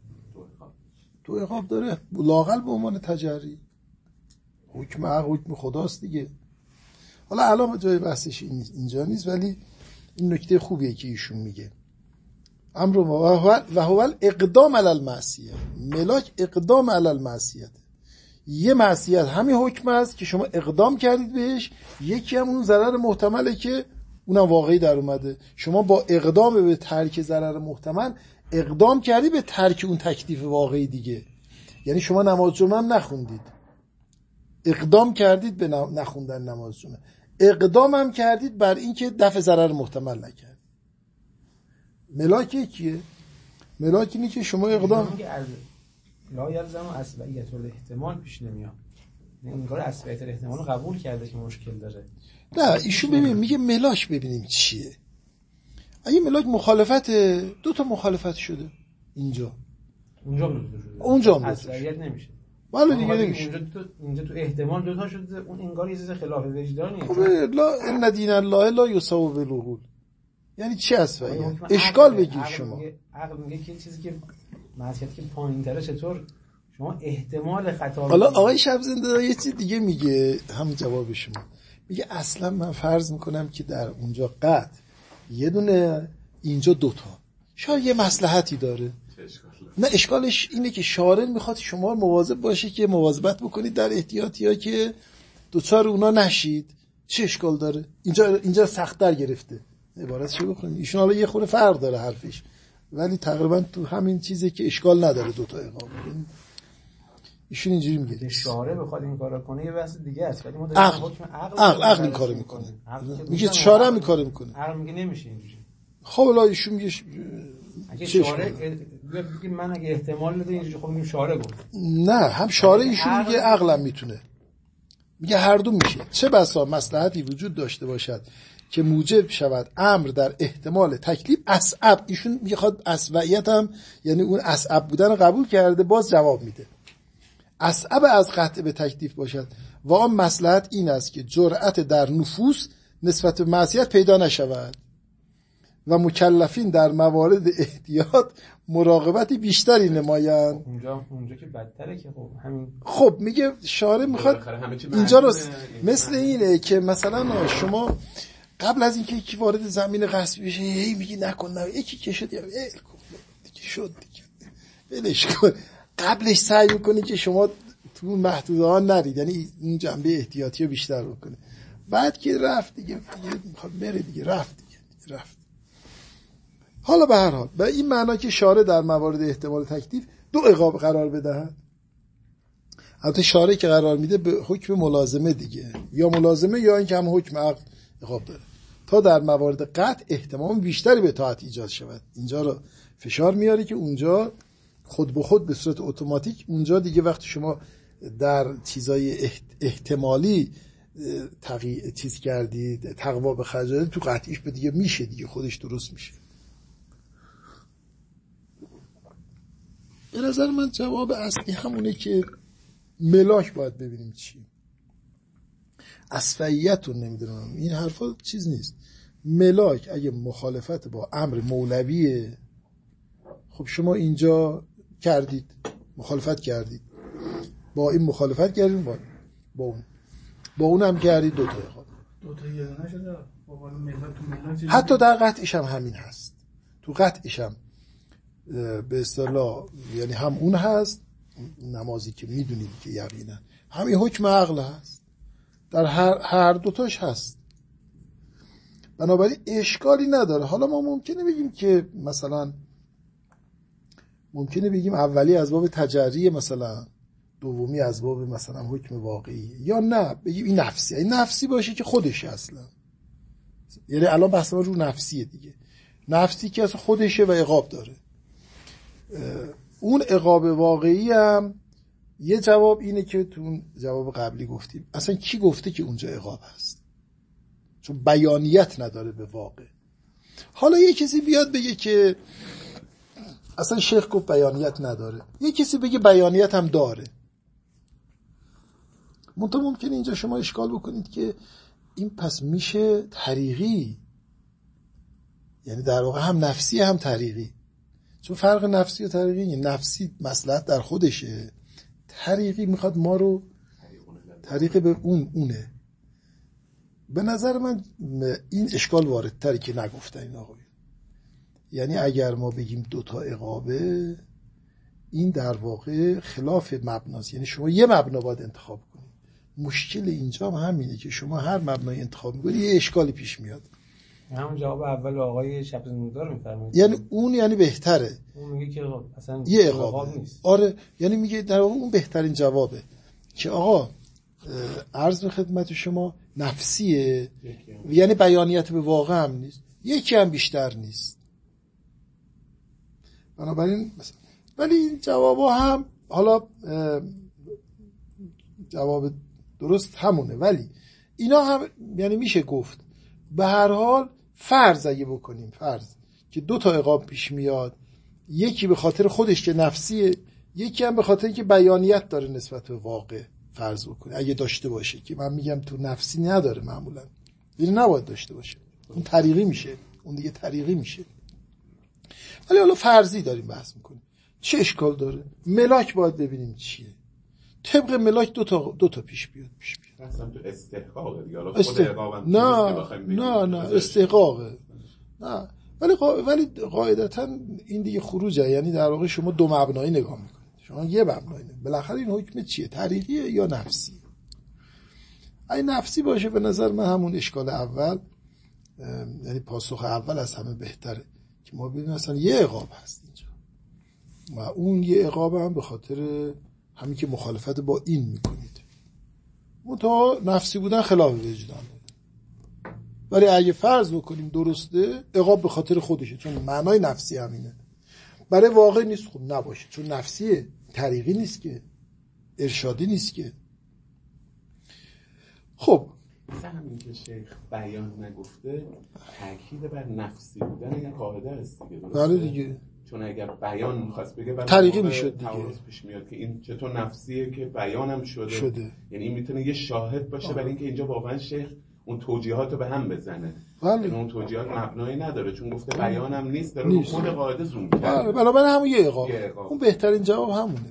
S1: تو عقاب داره لااقل به عنوان تجری، حکم عقل حکم خداست دیگه. حالا الان جای بحثش اینجا نیست، ولی این نکته خوبیه که ایشون میگه امر و هو الاقدام علی المعصیه، ملاک اقدام علی المعصیه. یه معصیت همین حکم است که شما اقدام کردید بهش، یکی هم اون ضرر محتمله که اونم واقعی در اومده. شما با اقدام به ترک ضرر محتمل اقدام کردی به ترک اون تکلیف واقعی دیگه. یعنی شما نماز جمعه هم نخوندید، اقدام کردید به نخوندن نماز جمعه، اقدام هم کردید بر این که دفع ضرر محتمل نکرد. ملاک یکیه، ملاک اینه که شما اقدام
S3: لا یلزم اسویت الاحتمال پیش نمیاد، انگار اسویت الاحتمال قبول کرده که مشکل داره.
S1: نه ایشون ببین میگه ملاک ببینیم چیه. اگه ملاک مخالفت، دو تا مخالفت شده اینجا،
S3: اونجا هم دو تا شده،
S1: اونجا هم
S3: اسویت نمیشه.
S1: ولی دیگه نمیشه.
S3: اینجا تو اینجا تو احتمال دو تا شده، اون انگار یه چیز خلاف وجدانیه.
S1: خب لا ان دین الله لا یساو بالعقول، یعنی چی اسویت؟ اشکال بگیر شما.
S3: عقل میگه که چیزی که معصیت که پایین‌تره چطور شما احتمال خطا.
S1: حالا آقای شبزنده یه چیز دیگه میگه، هم جواب شما میگه اصلا من فرض میکنم که در اونجا قط یه دونه، اینجا دوتا، شاید یه مصلحتی داره. نه اشکالش اینه که شارع میخواد شما مواظب باشه که مواظبت بکنید در احتیاطی ها که دوچار اونا نشید. چه اشکال داره؟ اینجا اینجا سخت‌تر گرفته. عبارت چه بخونید ایشون حالا یه خورده فرق داره حرفش، ولی تقریبا تو همین چیزه که اشکال نداره دوتا اقامه. ایشون اینجوری میگه
S3: شارع بخواد این کارو کنه یه بحث دیگه است، ولی ما داریم حکم عقل
S1: عقل عقل این کارو میکنه. میگه شارع این کارو میکنه،
S3: عقل میگه نمیشه اینجوری.
S1: خب حالا ایشون میگه
S3: اگه شارع بگه من اگه احتمال بده اینجوری، خب میگیم شارع گفت.
S1: نه هم شارع ایشون میگه عقلم میتونه، میگه هر دو میشه. چه بسا مصلحتی وجود داشته باشد که موجب شود امر در احتمال تکلیف اصعب. ایشون میخواد اصعبیت هم، یعنی اون اصعب بودن قبول کرده، باز جواب میده اصعب از قطع به تکلیف باشد و آن مصلحت این است که جرأت در نفوس نسبت به معصیت پیدا نشود و مکلفین در موارد احتیاط مراقبت بیشتری نمایند.
S3: اونجا اونجا که بدتره که خب همین.
S1: خب میگه شارع میخواد اینجا رو مثل اینه که مثلا شما قبل از اینکه یکی وارد زمین غصب بشه هی میگی نکن، نه یکی که شد یا ال کن دیگه شد دیگه ولش کن، قبلش سعی میکنی که شما تو محدوده ها نرید، یعنی این جنبه احتیاطی رو بیشتر بکنه. بعد که رفت دیگه دیگه میخواد بره دیگه، رفت دیگه رفت. حالا به هر حال به این معنا که شارع در موارد احتمال تکلیف دو عقاب قرار بدهد. البته شارع که قرار میده به حکم ملازمه دیگه، یا ملازمه یا اینکه هم حکم عقد عقاب داره، تا در موارد قطع احتمال بیشتری به طاعت ایجاد شود. اینجا رو فشار میاره که اونجا خود به خود به صورت اتوماتیک، اونجا دیگه وقتی شما در چیزای احتمالی تقی... چیز کردید، تقوا به خرج دادید، تو قطعیش به دیگه میشه دیگه، خودش درست میشه. به نظر من جواب اصلی همونه که ملاک باید ببینیم چی. اصفعیت رو نمیدونم، این حرفا چیز نیست. ملاک اگه مخالفت با امر مولویه، خب شما اینجا کردید، مخالفت کردید، با این مخالفت کردید، با با اون با اون هم کردید، دو تا عقاب،
S4: دو تا یه دونه شده. با ملاک تو ملاک
S1: حتی در قطعش هم همین هست. تو قطعش هم به اصطلاح یعنی هم اون هست، نمازی که میدونید که یقینا همین حکم عقل هست، در هر هر دوتاش هست. بنابراین اشکالی نداره. حالا ما ممکنه بگیم که مثلا ممکنه بگیم اولی از باب تجری، مثلا دومی از باب مثلا حکم واقعی، یا نه بگیم این نفسی. این نفسی باشه که خودشه اصلا، یعنی الان بحث ما رو نفسیه دیگه، نفسی که اصلا خودشه و عقاب داره. اون عقاب واقعی هم یه جواب اینه که تو اون جواب قبلی گفتیم، اصلا کی گفته که اونجا عقاب هست؟ چون بیانیت نداره به واقع. حالا یه کسی بیاد بگه که اصلا شیخ گفت بیانیت نداره، یه کسی بگه بیانیت هم داره. منطقه ممکنه اینجا شما اشکال بکنید که این پس میشه طریقی، یعنی در واقع هم نفسی هم طریقی. چون فرق نفسی و طریقی، نفسی مصلحت در خودشه، طریقی میخواد ما رو طریق به اون اونه. به نظر من این اشکال واردتری که نگفتن این آقای، یعنی اگر ما بگیم دوتا عقابه، این در واقع خلاف مبناست. یعنی شما یه مبنا باید انتخاب کنید. مشکل اینجا هم همینه که شما هر مبنای انتخاب میکنید یه اشکالی پیش میاد.
S3: همون جواب اول آقای شب‌نوردار میفرمایید،
S1: یعنی اون یعنی بهتره،
S3: اون میگه که اصلا
S1: یه عقاب نیست. آره، یعنی میگه در واقع اون بهترین جوابه که آقا عرض به خدمت شما نفسیه، یعنی بیانیت به واقع هم نیست، یکی هم بیشتر نیست. بنابراین ولی این جوابا هم حالا جواب درست همونه، ولی اینا هم یعنی میشه گفت به هر حال فرض اگه بکنیم، فرض که دو تا عقاب پیش میاد، یکی به خاطر خودش که نفسیه، یکی هم به خاطر که بیانیت داره نسبت به واقع، فرض بکنه اگه داشته باشه، که من میگم تو نفسی نداره معمولا، یعنی نباید داشته باشه، اون طریقی میشه، اون دیگه طریقی میشه. ولی حالا فرضی داریم بحث میکنیم، چه اشکال داره؟ ملاک باید ببینیم چیه. طبق ملاک دو تا دو تا پیش بیاد پیش بیاد
S2: اصلا تو استحقاقه دیگه، حالا
S1: است...
S2: خود عقابم
S1: نه نه نه استحقاقه، نه ولی قا... ولی قاعدتا این دیگه خروجه، یعنی در واقع شما دو مبنایی نگاه میکنید، شما یه مبنایی نه، بالاخره این حکم چیه، طریقیه یا نفسی؟ اگه نفسی باشه به نظر من همون اشکال اول، یعنی پاسخ اول از همه بهتره که ما ببینیم مثلا یه عقاب هست اینجا و اون یه عقاب هم به خاطر همین که مخالفت با این میکنید، منتها نفسی بودن خلاف وجدانه. ولی اگه فرض بکنیم درسته، عقاب به خاطر خودشه، چون معنای نفسی همینه، برای واقع نیست. خب نباشه، چون نفسیه، طریقی نیست که، ارشادی نیست که. خب
S2: مثلا همین که شیخ بیان نگفته تاکید بر نفسی بودن یه قاعده است دیگه، درسته؟
S1: بله دیگه،
S2: چون اگر بیان می‌خواست بگه بعد
S1: طریقی میشد دیگه،
S2: تعارض پیش میاد که این چطور نفسیه که بیانم شده,
S1: شده.
S2: یعنی این میتونه یه شاهد باشه، ولی اینکه اینجا واقعا شیخ اون توجیهات رو به هم بزنه،
S1: بله.
S2: یعنی اون توجیهات مبنایی نداره، چون گفته بیانم نیست، داره رو خود قاعده زوم کرده.
S1: بله، بنابراین همون یه عقاب.
S2: یه عقاب،
S1: اون بهترین جواب همونه.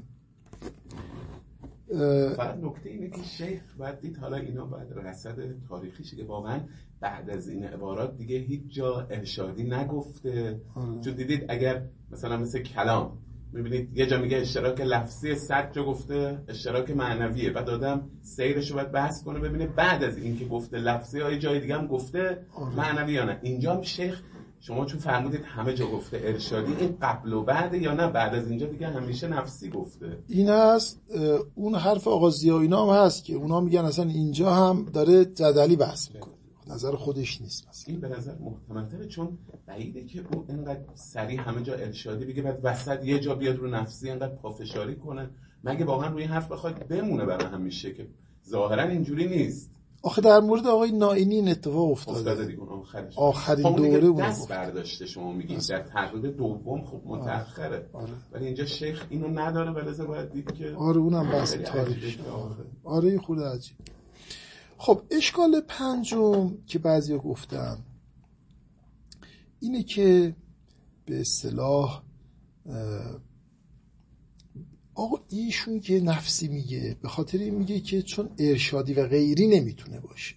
S2: بعد نکته اینه که شیخ باید دید، حالا اینا باید رصد تاریخیشه که واقعا بعد از این عبارات دیگه هیچ جا ارشادی نگفته. آه. چون دیدید اگر مثلا مثل کلام میبینید یه جا میگه اشتراک لفظی، صد جا گفته اشتراک معنویه، بعد آدم سیرش رو باید بحث کنه ببینه بعد از این که گفته لفظی های جای دیگه هم گفته آه. معنوی یا نه. اینجا هم شیخ شما چون فرمودید همه جا گفته ارشادی، این قبل و بعد یا نه بعد از اینجا دیگه همیشه نفسی گفته؟
S1: این هست. اون حرف آقا ضیاء اینا هم هست که اونا میگن اصلا اینجا هم داره جدلی بحث میکنه، نظر خودش نیست. مثلا
S2: این به نظر محتمل‌تره، چون بعیده که اون اینقدر سریع همه جا ارشادی بگه بعد وسط یه جا بیاد رو نفسی اینقدر پافشاری کنه، مگه واقعا روی حرف بخواد بمونه برای همیشه، که ظاهرا اینجوری نیست.
S1: آخه در مورد آقای نائینی این اتفاق افتاده,
S2: افتاده دیگه. اون آخرش
S1: آخرین دوره اون
S2: دست برداشته. شما میگید در تقریب دوم خب متأخره،
S1: آره.
S2: ولی اینجا شیخ اینو نداره، ولی باید دید که
S1: آره اونم بحث تاریخی. آره آره این خود عجیب. خب اشکال پنجم که بعضیا گفتن اینه که به اصطلاح آقا ایشون که نفسی میگه به خاطر این میگه که چون ارشادی و غیری نمیتونه باشه.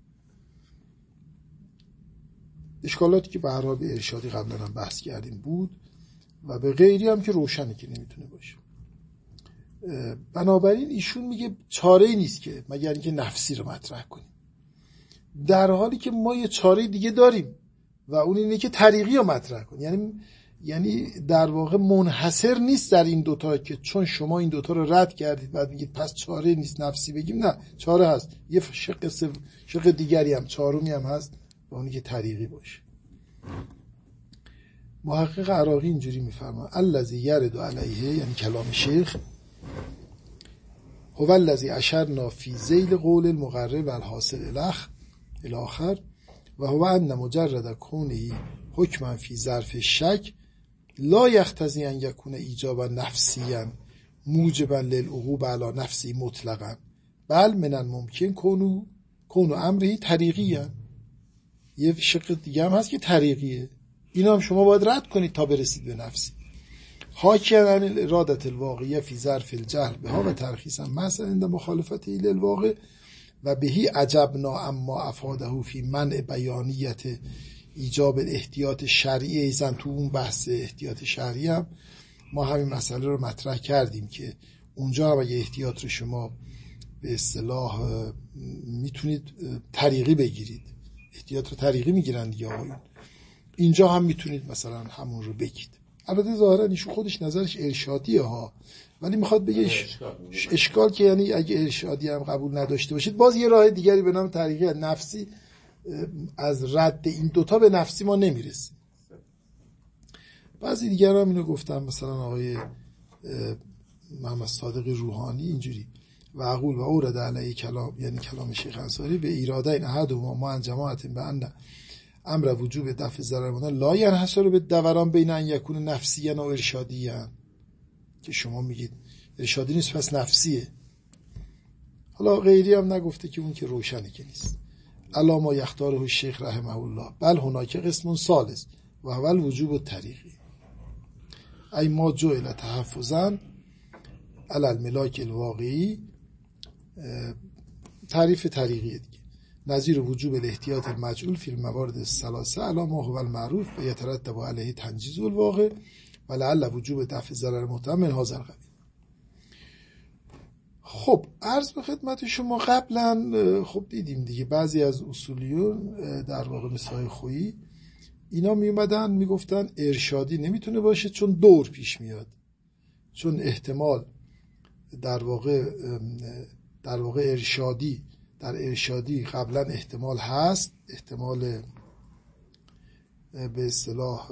S1: اشکالاتی که به هر حال به ارشادی قبلا هم بحث کردیم بود و به غیری هم که روشنه که نمیتونه باشه. بنابراین ایشون میگه چاره‌ای نیست که مگر اینکه نفسی رو مطرح کنیم، در حالی که ما یه چاره دیگه داریم و اون اینه که طریقی رو مطرح کنیم. یعنی یعنی در واقع منحصر نیست در این دوتا که چون شما این دوتا رو رد کردید بعد میگید پس چاره نیست نفسی بگیم. نه، چاره هست. یه شق سو... شق دیگری هم چهارمی هم هست و اونی که طریقی باشه. محقق عراقی اینجوری میفرماید الذی یرد علیه، یعنی کلام شیخ، هو الذی اشرنا فی ذیل قول المقرر و الحاصل الاخ الاخر و هو ان مجرد کونه حکما فی ظرف شک لا یقتضی ان یکون ایجابا نفسیا موجبا للعقوبة علی نفسی مطلقا بل من الممکن کونو کونو امری طریقیه. یه شق دیگه هم هست که طریقیه، اینا هم شما باید رد کنید تا برسید به نفسی. حاکی عن الارادة الواقعیه فی ظرف الجهل بها و ترخیصا مثلا عند مخالفت ایل الواقع و بهی عجبنا اما افاده فی منع بیانیت ایجاب احتیاط شرعی. ایزن تو اون بحث احتیاط شرعی هم ما همین مسئله رو مطرح کردیم که اونجا هم اگه احتیاط رو شما به اصطلاح میتونید طریقی بگیرید، احتیاط رو طریقی میگیرن دیگه آقایون، اینجا هم میتونید مثلا همون رو بگید. البته ظاهرا ایشون خودش نظرش ارشادیه ها، ولی میخواد بگه اشکال که یعنی اگه ارشادی هم قبول نداشته باشید باز یه راه دیگری به نام طریقی نفسی، از رد این دوتا به نفسی ما نمیرسیم. بعضی دیگر هم اینو گفتم، مثلا آقای محمد صادق روحانی اینجوری و اقول و اورد علیه کلام، یعنی کلام شیخ انصاری به ایراده این احد و ما ان جماعت به ان امر وجوب دفع ضرر مدن لا ینحصر به دوران بین ان یکون نفسیا و ارشادیا، که شما میگید ارشادی نیست پس نفسیه. حالا غیری هم نگفته که اون که روشنه که نیست. الا ما یختاره الشیخ رحمه الله بل هناک قسم ثالث و هو الوجوب الطریقی ای ما جعل تحفظا علی الملاک الواقعی. تعریف طریقیه دیگه، نظیر وجوب الاحتیاط المجعول فی الموارد الثلاثه علی ما هو المعروف و یترتب علیه تنجیز الواقع و لعل وجوب دفع ضرر محتمل من هذا القبیل. خب عرض به خدمت شما قبلا خب دیدیم دیگه بعضی از اصولیون در واقع مثل خویی اینا می اومدن می گفتن ارشادی نمیتونه باشه چون دور پیش میاد، چون احتمال در واقع در واقع ارشادی در ارشادی قبلا احتمال هست، احتمال به اصطلاح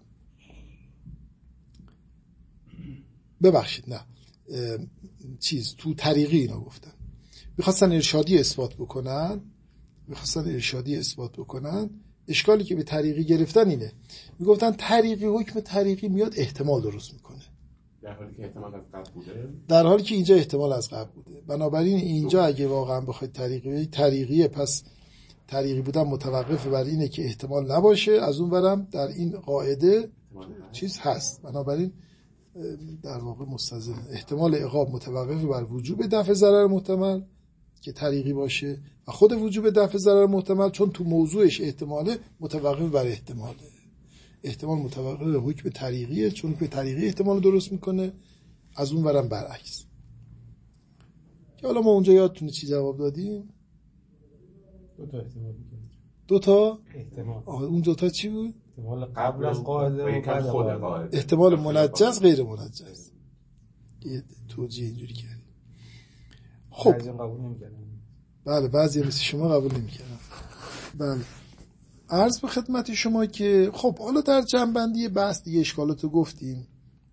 S1: ببخشید نه چیز تو طریقی اینا گفتن میخواستن ارشادی اثبات بکنن میخواستن ارشادی اثبات بکنن اشکالی که به طریقی گرفتن اینه، میگفتن طریقی حکم طریقی میاد احتمال درست میکنه
S2: در حالی که احتمال از قبل بوده،
S1: در حالی که اینجا احتمال از قبل بوده. بنابراین اینجا اگه واقعا بخواید طریقی طریقیه پس طریقی بودن متوقف بر اینه که احتمال نباشه، از اون ورم در این قاعده چیز هست، بنابراین در واقع مستلزم احتمال عقاب متوقف بر وجوب دفع ضرر محتمل که طریقی باشه و خود وجوب دفع ضرر محتمل چون تو موضوعش احتماله متوقف بر احتماله، احتمال متوقف بر حکم طریقیه چون حکم طریقی احتمال درست میکنه، از اون ورم برعکس. که حالا ما اونجا یادتونه چی جواب دادیم؟
S3: دو تا احتمال
S1: دو تا
S3: احتمال.
S1: آه اون دو تا چی بود؟
S3: احتمال قبل از قاعده و بعد
S2: خود
S3: قاعده.
S2: قاعده،
S1: احتمال منجز غیر منجز. یه توجیه اینجوری کردیم. خب
S3: بعضی قبول نمی‌کردن.
S1: بله بعضی مثل شما قبول نمی‌کردن. بله عرض به خدمت شما که خب حالا در جنبندی بحث دیگه اشکالاتو گفتیم.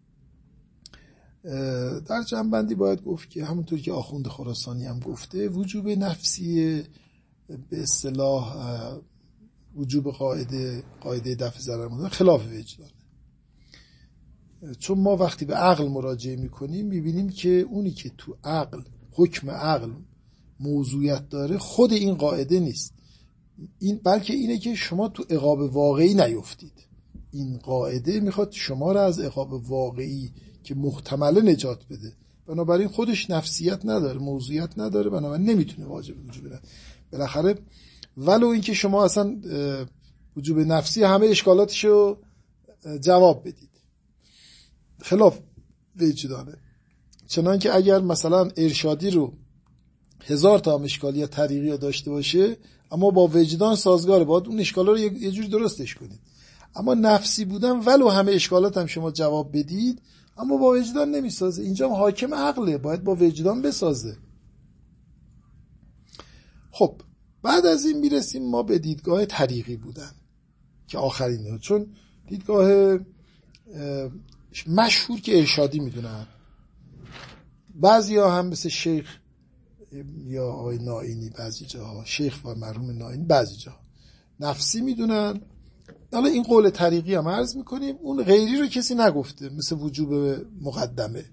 S1: در جنبندی باید گفت که همونطور که آخوند خراسانی هم گفته وجوب نفسی به اصطلاح وجوب قاعده قاعده دفع ضرر مدن خلاف وجدانه. چون ما وقتی به عقل مراجعه میکنیم میبینیم که اونی که تو عقل حکم عقل موضوعیت داره خود این قاعده نیست، این بلکه اینه که شما تو عقاب واقعی نیفتید. این قاعده میخواد شما را از عقاب واقعی که محتمل نجات بده، بنابراین خودش نفسیت نداره، موضوعیت نداره، بنابراین نمیتونه واجب وجوب بده. بالاخره ولو اینکه شما اصلا وجوب نفسی همه اشکالاتشو جواب بدید خلاف وجدانه. چنانکه اگر مثلا ارشادی رو هزار تا هم اشکالی یا طریقی داشته باشه اما با وجدان سازگاره، باید اون اشکالا رو یه جوری درستش کنید. اما نفسی بودن ولو همه اشکالات هم شما جواب بدید اما با وجدان نمیسازه. اینجا حاکم عقله، باید با وجدان بسازه. خب بعد از این میرسیم ما به دیدگاه طریقی بودن که آخرینه، چون دیدگاه مشهور که ارشادی میدونن، بعضی ها هم مثل شیخ یا آقای نائینی، بعضی جاها شیخ و مرحوم نائینی، بعضی جاها نفسی میدونن. حالا این قول طریقی هم عرض میکنیم، اون غیری رو کسی نگفته، مثل وجوب مقدمه.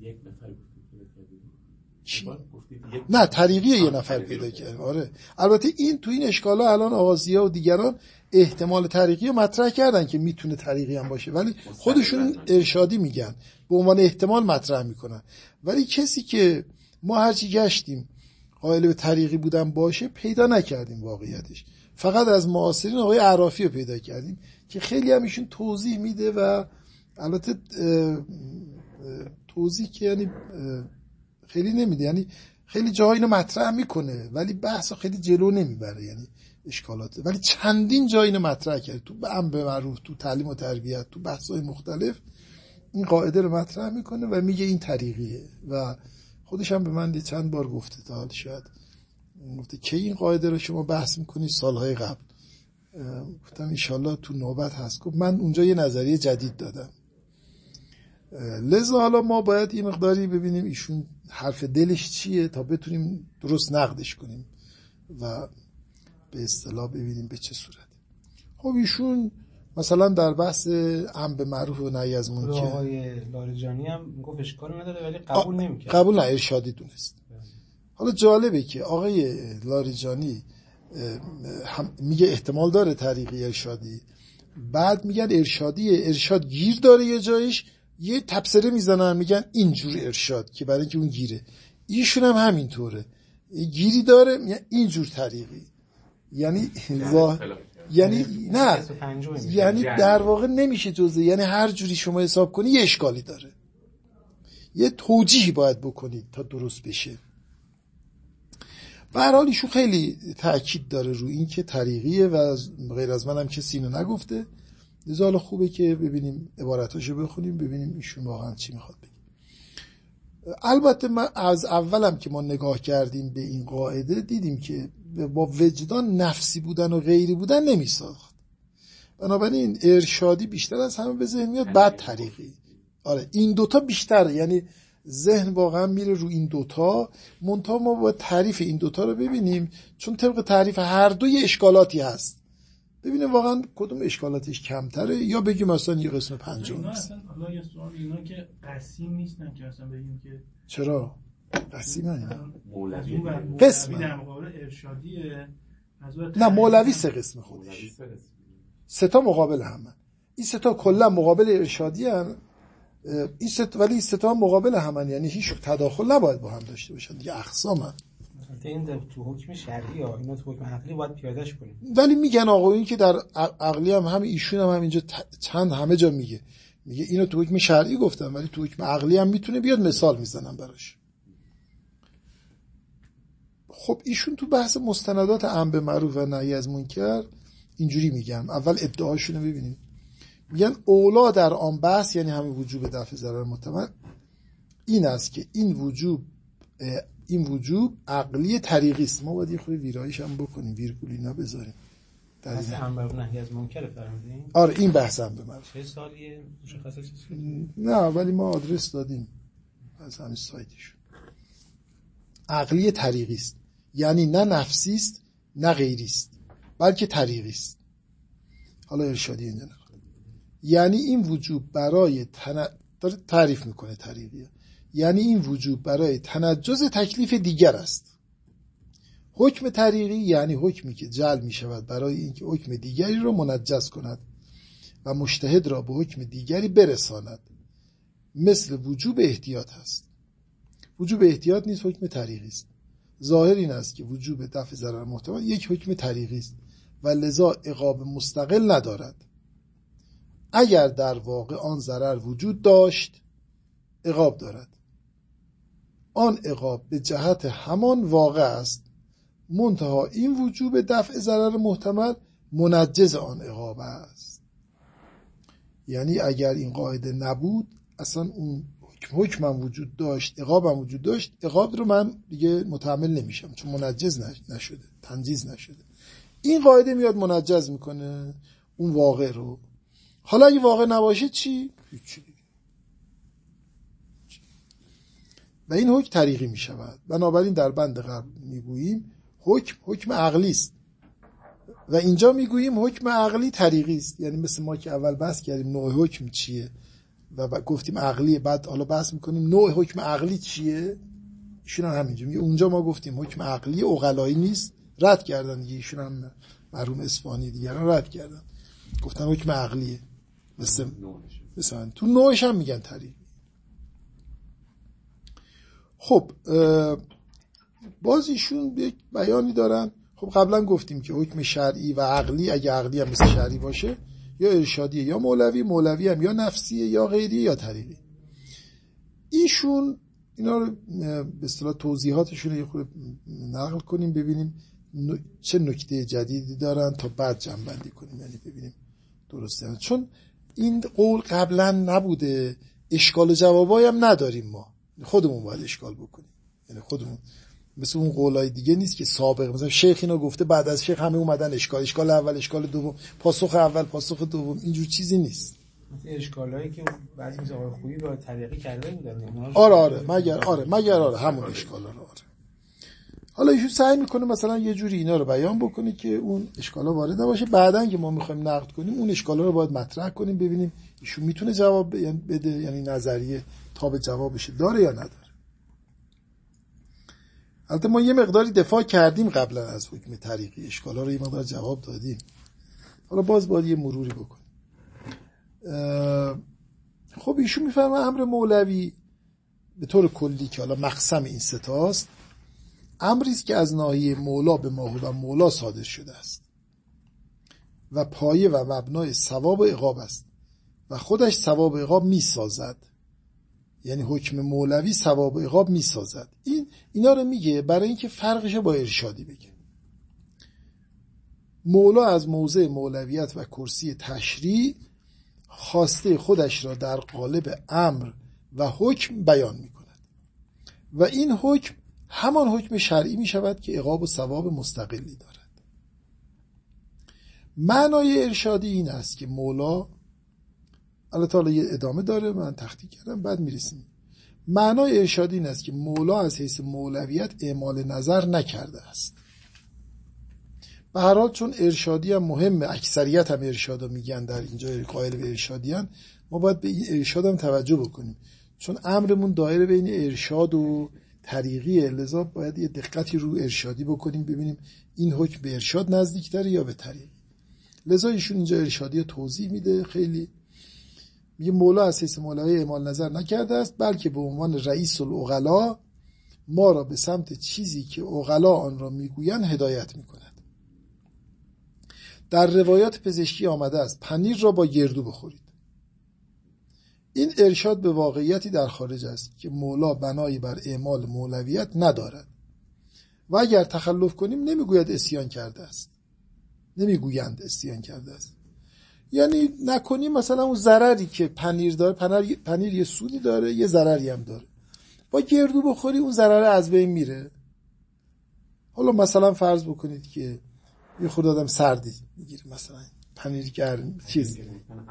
S1: نه طریقی یه نفر پیدا کردیم. آره البته این تو این اشکالا الان آغازیه و دیگران احتمال طریقی رو مطرح کردن که میتونه طریقی هم باشه، ولی خودشون ارشادی میگن، به عنوان احتمال مطرح میکنن. ولی کسی که ما هرچی گشتیم قائل به طریقی بودن باشه پیدا نکردیم واقعیتش. فقط از معاصرین آقای عرافی رو پیدا کردیم که خیلی هم ایشون توضیح میده و البته توضیح که یعنی خیلی نمیده، یعنی خیلی جاها اینو مطرح میکنه ولی بحثو خیلی جلو نمیبره، یعنی اشکالاته، ولی چندین جا اینو مطرح کرد تو امر معروف، تو تعلیم و تربیت، تو بحث‌های مختلف این قاعده رو مطرح میکنه و میگه این طریقیه. و خودش هم به من چند بار گفته تا حال شاید گفته که این قاعده رو شما بحث میکنی سالهای قبل. گفتم انشالله تو نوبت هست. گفت من اونجا یه نظریه جدید دادم. لذا حالا ما باید این مقداری ببینیم ایشون حرف دلش چیه تا بتونیم درست نقدش کنیم و به اصطلاح ببینیم به چه صورت. خب ایشون مثلا در بحث امر معروف و نهی از منکر،
S3: آقای لاریجانی هم گفت اشکال نداره ولی قبول نمی‌کرد.
S1: قبول نه، ارشادی دونست. حالا جالبه که آقای لاریجانی میگه احتمال داره طریقی ارشادی، بعد میگن ارشادی ارشاد گیر داره، یه جایش یه تبصره میزنن میگن اینجور ارشاد که برای اینکه اون گیره. ایشون هم همینطوره، گیری داره میگن اینجور طریقی، یعنی وا... یعنی نه یعنی در واقع نمیشه جزء، یعنی هر جوری شما حساب کنی یه اشکالی داره، یه توجیهی باید بکنید تا درست بشه. به هر حال ایشون خیلی تأکید داره رو این که طریقیه و غیر از منم کسی اینو نگفته. لذا خوبه که ببینیم عبارتاشو بخونیم ببینیم ایشون واقعا چی میخواد بگه. البته من از اولم که ما نگاه کردیم به این قاعده دیدیم که با وجدان نفسی بودن و غیری بودن نمیساخت، بنابراین ارشادی بیشتر از همه به ذهن میاد، بعد طریقی. آره این دوتا بیشتر، یعنی ذهن واقعا میره رو این دوتا. منتها ما باید تعریف این دوتا رو ببینیم، چون طبق تعریف هر دوی اشکالاتی هست، ببینیم واقعا کدوم اشکالاتش کمتره یا بگیم مثلا یه قسم پنجم
S4: اینا اصلا حالا یه سوال، اینا که قسیم نیستن که اصلا بگیم که
S1: چرا قسیم اینا
S2: مولوی
S1: قسم
S4: در مقابل ارشادیه.
S1: نه مولوی سه قسم خودش، سه تا مقابل همن. این سه تا کلا مقابل ارشادی ان، این سه ولی این سه تا مقابل همن، یعنی هیچ تداخل نباید با هم داشته باشن دیگه، اقسامن.
S3: این تو حکم شرعی ها، اینا تو حکم عقلی باید پیادهش کنیم.
S1: ولی میگن آقا این که در عقلی هم هم ایشون هم همینجا چند همه جا میگه میگه اینو تو حکم شرعی گفتم ولی تو حکم عقلی هم میتونه بیاد، مثال میزنم براش. خب ایشون تو بحث مستندات امر معروف و نهی از منکر اینجوری میگن. اول ادعاشونو ببینیم. میگن اولا در آن بحث، یعنی همین وجوب دفع ضرر محتمل، این است که این وجوب این وجوب عقلی طریقی است. ما باید یه خورده ویرایش هم بکنیم، ویرگول اینا بذاریم.
S3: بحث امر و نهی از منکر فرمودین؟
S1: آره این بحث هم به من
S3: چه سالیه مشخصه؟
S1: نه ولی ما آدرس دادیم از همین سایتشون. عقلی طریقی است، یعنی نه نفسی است نه غیری است، بلکه طریقی است. حالا ارشادی اینجا نخواد. یعنی این وجوب برای تن... داره تعریف میکنه طریقیه، یعنی این وجوب برای تنجز تکلیف دیگر است. حکم طریقی یعنی حکمی که جعل می شود برای اینکه حکم دیگری را منجز کند و مجتهد را به حکم دیگری برساند، مثل وجوب احتیاط است. وجوب احتیاط نیست، حکم طریقی است. ظاهر این است که وجوب دفع ضرر محتمل یک حکم طریقی است و لذا عقاب مستقل ندارد. اگر در واقع آن ضرر وجود داشت عقاب دارد. آن عقاب به جهت همان واقع است، منتها این وجوب دفع ضرر محتمل منجز آن عقاب است. یعنی اگر این قاعده نبود اصلا اون حکم حکمم وجود داشت، عقابم وجود داشت، عقاب رو من دیگه متحمل نمیشم چون منجز نشده، تنجیز نشده. این قاعده میاد منجز میکنه اون واقع رو. حالا اگه واقع نباشه چی؟ هیچی دیگه. و این حکم طریقی میشود. بنابراین در بند قبل میگوییم حکم حکم عقلی است و اینجا میگوییم حکم عقلی طریقی است. یعنی مثل ما که اول بحث کردیم نوع حکم چیه و گفتیم عقلیه، بعد حالا بحث میکنیم نوع حکم عقلی چیه. ایشون هم همینجا میگه اونجا ما گفتیم حکم عقلی عقلایی نیست، رد کردن دیگه. ایشون هم مرحوم اصفهانی دیگران رد کردن، گفتن حکم عقلیه. مثل مثلا تو نوعش هم میگن طریقی. خب باز ایشون یک بیانی دارن. خب قبلا گفتیم که حکم شرعی و عقلی، اگه عقلی هم مثل شرعی باشه یا ارشادیه یا مولوی، مولوی هم یا نفسیه یا غیریه یا طریقی. ایشون اینا رو به اصطلاح توضیحاتشون رو یه خورده نقل کنیم ببینیم چه نکته جدیدی دارن تا بعد جمع کنیم، یعنی ببینیم درسته. چون این قول قبلا نبوده، اشکال و جوابایی هم نداریم، ما خودمون باید اشکال بکنیم. یعنی خودمون مثل اون قولای دیگه نیست که سابق مثلا شیخ اینا گفته بعد از شیخ همه اومدن اشکال، اشکال اول اشکال دوم، پاسخ اول پاسخ دوم، اینجور چیزی نیست.
S3: مثل اشکالایی که بعضی از آقای خویی با طریقی کرده بودن.
S1: آره آره مگر آره مگر آره همون اشکالا رو. آره حالا ایشون سعی میکنه مثلا یه جوری اینا رو بیان بکنه که اون اشکالا وارد نباشه. بعدن که ما میخوایم نقد کنیم اون اشکالا رو باید مطرح کنیم ببینیم ایشون میتونه جواب بده، یعنی نظریه تاب جوابش داره یا نداره. البته ما یه مقداری دفاع کردیم قبلا از حکم طریقی، اشکالا رو یه مقدار جواب دادیم. حالا باز باید یه مروری بکنیم. خب ایشون میفهمه امر مولوی به طور کلی که حالا مقسم این ستاست، امری است که از ناحیه مولا به ماهو و مولا صادر شده است و پایه و مبنای ثواب و عقاب است و خودش ثواب و عقاب میسازد. یعنی حکم مولوی ثواب و عقاب میسازد. این اینا رو میگه برای اینکه فرقش با ارشادی بگه. مولا از موضع مولویت و کرسی تشریع خواسته خودش را در قالب امر و حکم بیان میکند و این حکم همان حکم شرعی می شود که عقاب و ثواب مستقلی دارد. معنای ارشادی این است که مولا، البته حالا یه ادامه داره من تحقیق کردم بعد میرسیم. معنای ارشادی این است که مولا از حیث مولویت اعمال نظر نکرده است. به هر حال چون ارشادی هم مهمه، اکثریت هم ارشادا میگن در اینجا قائل به ارشادیان، ما باید به این ارشاد هم توجه بکنیم چون امرمون دایره بین ارشاد و طریقیه، لذا باید یه دقتی رو ارشادی بکنیم ببینیم این حکم به ارشاد نزدیکتره یا به طریقی. لذا ایشون اینجا ارشادی توضیح میده. خیلی میگه مولا از حیث مولوی اعمال نظر نکرده است بلکه به عنوان رئیس العقلا ما را به سمت چیزی که عقلا آن را میگویند هدایت میکند. در روایات پزشکی آمده است پنیر را با گردو بخورید. این ارشاد به واقعیتی در خارج است که مولا بنایی بر اعمال مولویت ندارد و اگر تخلف کنیم نمیگوید اسیان کرده است، نمیگویند اسیان کرده است. یعنی نکنی مثلا اون ضرری که پنیر داره، پنیر, پنیر یه سودی داره یه ضرری هم داره، با گردو بخوری اون ضرر از بین میره. حالا مثلا فرض بکنید که یه خود آدم سردی میگیره، مثلا پنیر گرم چیز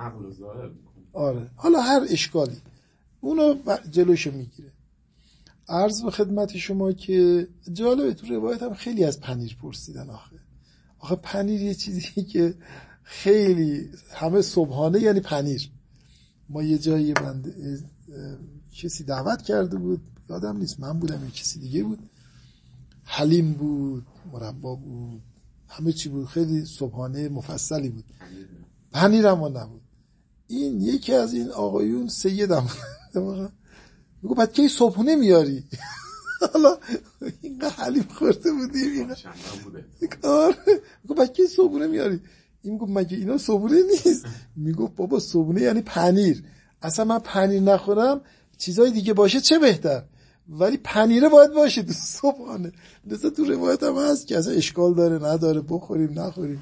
S1: آره، حالا هر اشکالی اونو جلوشو میگیره. عرض به خدمت شما که جالبه تو روایت هم خیلی از پنیر پرسیدن. آخه آخه پنیر یه چیزی که خیلی همه صبحانه یعنی پنیر. ما یه جایی بند کسی دعوت کرده بود، یادم نیست من بودم یا کسی دیگه بود، حلیم بود، مربا بود، همه چی بود، خیلی صبحانه مفصلی بود، پنیر هم نبود. این یکی از این آقایون سیدم میگو بعد که صبحونه میاری؟ حالا اینقدر حلیم خورده بودیم اینقدر میگو بعد که صبحونه میاری؟ این میگو مگه اینا صبحونه نیست؟ میگو بابا صبحونه یعنی پنیر، اصلا من پنیر نخورم چیزای دیگه باشه چه بهتر، ولی پنیره باید باشه تو صبحانه. مثلا تو روایت هم هست که اصلا اشکال داره نداره بخوریم نخوریم.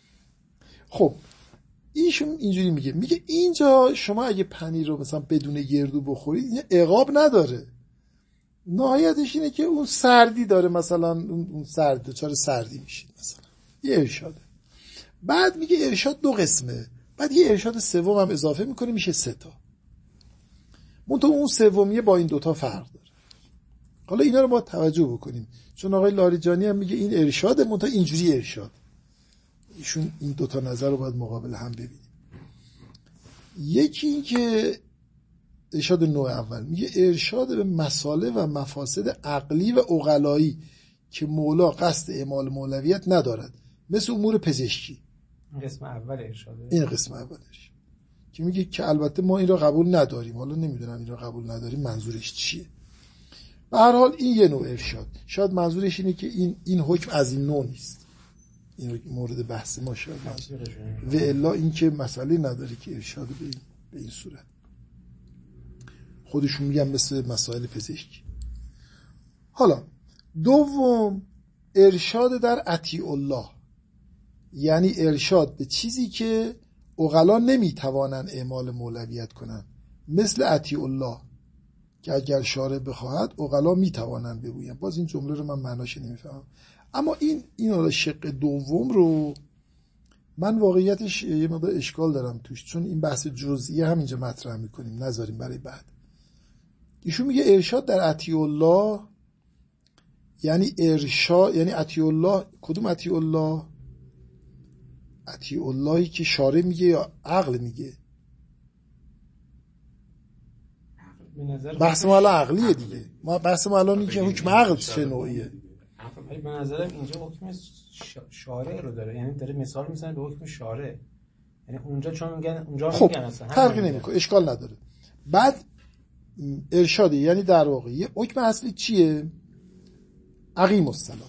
S1: خب ایشون اینجوری میگه، میگه اینجا شما اگه پنیر رو مثلا بدون گردو بخورید این عقاب نداره، نهایتش اینه که اون سردی داره، مثلا اون سرد دچار سردی میشید مثلا، یه ارشاده. بعد میگه ارشاد دو قسمه، بعد یه ارشاد سوم هم اضافه میکنه میشه سه تا. منتها اون سومیه با این دوتا فرق داره. حالا اینا رو باید توجه بکنیم، چون آقای لاریجانی هم میگه این ارشاده، منتها اینجوری ارشاد. ایشون این دوتا نظر رو باید مقابل هم ببینیم. یکی این که ارشاد نوع اول میگه ارشاد به مسائل و مفاسد عقلی و عقلایی که مولا قصد اعمال مولویت ندارد، مثل امور پزشکی.
S3: این قسم اول ارشاده.
S1: این قسم اول ارشاد که میگه که البته ما این را قبول نداریم، حالا نمیدونم این را قبول نداریم منظورش چیه. به هر حال این یه نوع ارشاد، شاید منظورش اینه که این این حکم از این نوع نیست، این مورد بحث ما شاید و الا این که مسئله نداره که ارشاد به این, به این صورت. خودشون میگن مثل مسائل پزشکی. حالا دوم ارشاد در اطیع الله، یعنی ارشاد به چیزی که عقلا نمیتوانن اعمال مولویت کنن، مثل اطیع الله که اگر شارع بخواهد عقلا میتوانن بگوین. باز این جمله رو من معناش نمیفهمم، اما این این شق دوم رو من واقعیتش یه مقدار اشکال دارم توش، چون این بحث جزئیه هم اینجا مطرح میکنیم، نذاریم برای بعد. ایشون میگه ارشاد در اطیع الله یعنی ارشاد، یعنی اطیع الله. کدوم اطیع الله؟ اطیع اللهی که شارع میگه یا عقل میگه؟ بحث ما الان عقلیه دیگه، ما بحث ما الان این که حکم عقل چه نوعیه.
S3: به نظرم اینجا حکم شارع رو داره، یعنی داره مثال میزنه به حکم شارع، یعنی اونجا چون میگن اونجا
S1: خب
S3: میگن اصلا
S1: فرقی نمیکنه، اشکال نداره. بعد ارشادی یعنی در واقع یه حکم اصلی چیه؟ اقیم الصلاة.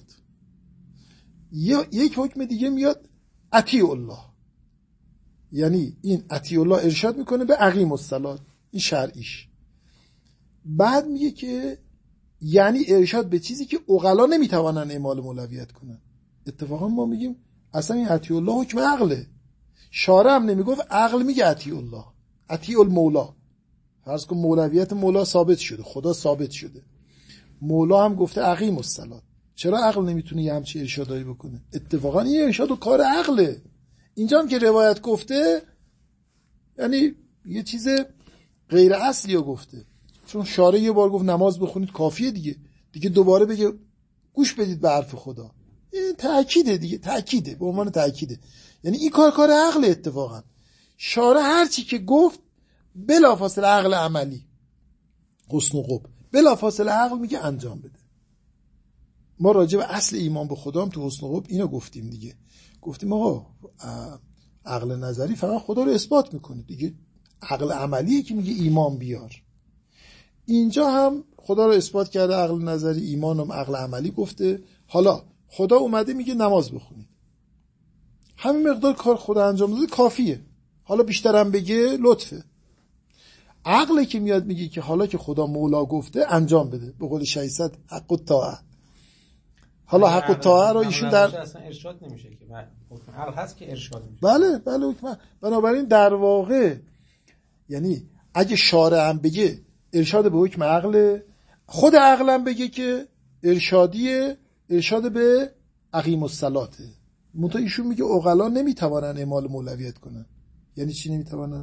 S1: یک حکم دیگه میاد اطیع الله، یعنی این اطیع الله ارشاد میکنه به اقیم الصلاة، این شرعیش. بعد میگه که یعنی ارشاد به چیزی که عقلا نمیتوانن اعمال مولویت کنن. اتفاقا ما میگیم اصلا این اطیع الله حکم عقله، شارع هم نمیگفت، عقل میگه اطیع الله، اطیع المولا. فرض کن مولویت مولا ثابت شده، خدا ثابت شده، مولا هم گفته اقیم الصلاة، چرا عقل نمیتونه یه همچین ارشادایی بکنه؟ اتفاقا این ارشاد و کار عقله. اینجا هم که روایت گفته یعنی یه چیز غیر اصلی رو گفته، چون شارع یه بار گفت نماز بخونید کافیه دیگه، دیگه دوباره بگه گوش بدید به حرف خدا. این تأکیده دیگه، تأکیده، به عنوان تأکیده. یعنی این کار کار عقله. اتفاقا شارع هر چی که گفت بلافاصله عقل عملی، حسن و قب، بلافاصله عقل میگه انجام بده. ما راجع به اصل ایمان به خدا هم تو حسن و قب اینو گفتیم دیگه، گفتیم آقا عقل نظری فقط خدا رو اثبات میکنه دیگه، عقل عملیه که میگه ایمان بیار. اینجا هم خدا رو اثبات کرده عقل نظری، ایمان هم عقل عملی گفته. حالا خدا اومده میگه نماز بخونید، همین مقدار کار خدا انجام داده کافیه، حالا بیشترم بگه لطفه. عقلی که میاد میگه که حالا که خدا مولا گفته انجام بده، به قول شیصد حق الطاعه. حالا حق الطاعه رو ایشون در
S3: اصلا ارشاد نمیشه که حکم عقل هست که ارشاد میشه.
S1: بله بله حکم. بنابراین در واقع یعنی اگه شارع هم بگه ارشاد به حکم عقل، خود عقل هم بگه که ارشادیه، ارشاد به اقیم الصلاته. منتها ایشون میگه عقلا نمیتوانن اعمال مولویت کنن. یعنی چی نمیتوانن؟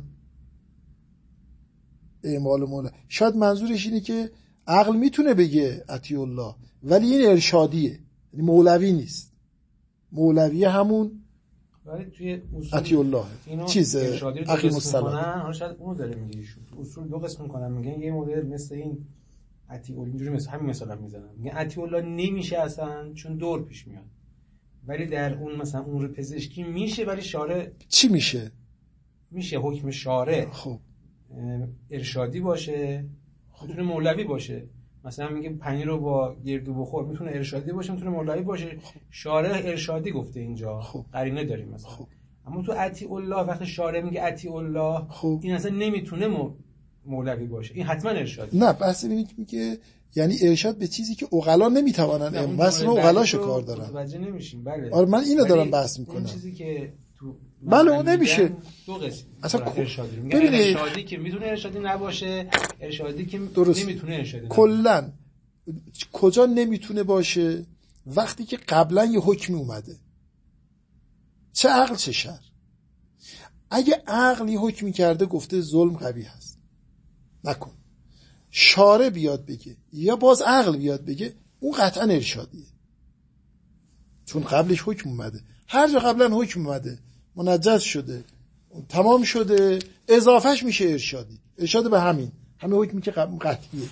S1: اعمال مولویت. شاید منظورش اینه که عقل میتونه بگه اطیع الله ولی این ارشادیه، یعنی مولوی نیست. مولوی همون
S3: ولی توی اصول
S1: اطیع الله چیز اقیم الصلاة.
S3: حالا شاید اونو داره میگه ایشون. تو اصول دو قسم میکنن، میگن یه مدل مثل این اطیع الله، اینجوری مثل همین مثلا میزنن، میگن اطیع الله نمیشه اصلا چون دور پیش میاد، ولی در اون مثلا امور پزشکی میشه، ولی شارع
S1: چی میشه؟
S3: میشه حکم شارع
S1: خب
S3: ارشادی باشه، میتونه مولوی باشه. مثلا میگه پنیر رو با گردو بخور، میتونه ارشادی باشه، میتونه مولوی باشه. شارع ارشادی گفته اینجا،
S1: خب.
S3: قرینه داریم مثلا.
S1: خب.
S3: اما تو اطیع الله وقتی شارع میگه اطیع الله،
S1: خب.
S3: این اصلا نمیتونه مولوی باشه، این حتما ارشادی.
S1: نه بحث اینه میگه یعنی ارشاد به چیزی که عقلا نمیتوانن، مثلا عقلاشو کار دارن.
S3: متوجه نمیشیم. بله
S1: آره من اینو دارم بحث میکنم.
S3: این چیزی که تو
S1: بله اون نمیشه.
S3: دو قسم
S1: اصلا
S3: ارشادی میگن، ارشادی که میتونه ارشادی نباشه، ارشادی که
S1: درست.
S3: نمیتونه ارشادی نباشه.
S1: کلا کجا نمیتونه باشه؟ وقتی که قبلا یه حکمی اومده، چه عقل چه شر. اگه عقل یه حکمی کرده گفته ظلم قبیح هست نکن، شارع بیاد بگه یا باز عقل بیاد بگه، اون قطعا ارشادیه، چون قبلش حکم اومده. هر جا قبلا حکم اومده منجز شده تمام شده، اضافهش میشه ارشادی. ارشاد به همین همه حکمی که قطعیه،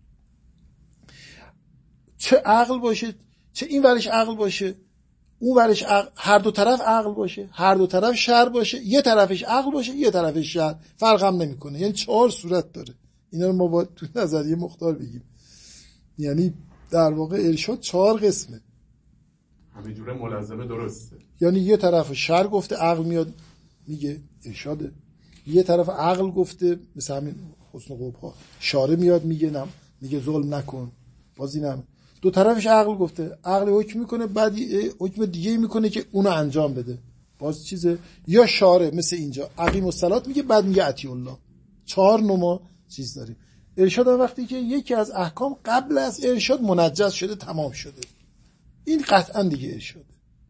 S1: چه عقل باشه، چه این ورش عقل باشه اون ورش عقل، هر دو طرف عقل باشه، هر دو طرف شر باشه، یه طرفش عقل باشه یه طرفش شر، فرق هم نمیکنه. یعنی چهار صورت داره. اینا رو ما باید تو نظریه مختار بگیم. یعنی در واقع ارشاد چهار قسمه.
S2: همین جوره ملازمه درسته.
S1: یعنی یه طرف شر گفته عقل میاد میگه ارشاده، یه طرف عقل گفته مثل همین حسن قبها شارع میاد میگه نم میگه ظلم نکن، باز اینم دو طرفش عقل گفته، عقل حکم میکنه بعد حکم دیگه میکنه که اونو انجام بده، باز چیزه. یا شارع مثل اینجا اقیم الصلاة میگه بعد میگه اطیع الله. چهار نوع چیز داریم. ارشاد وقتی که یکی از احکام قبل از ارشاد منجز شده تمام شده، این قطعا دیگه ارشاده.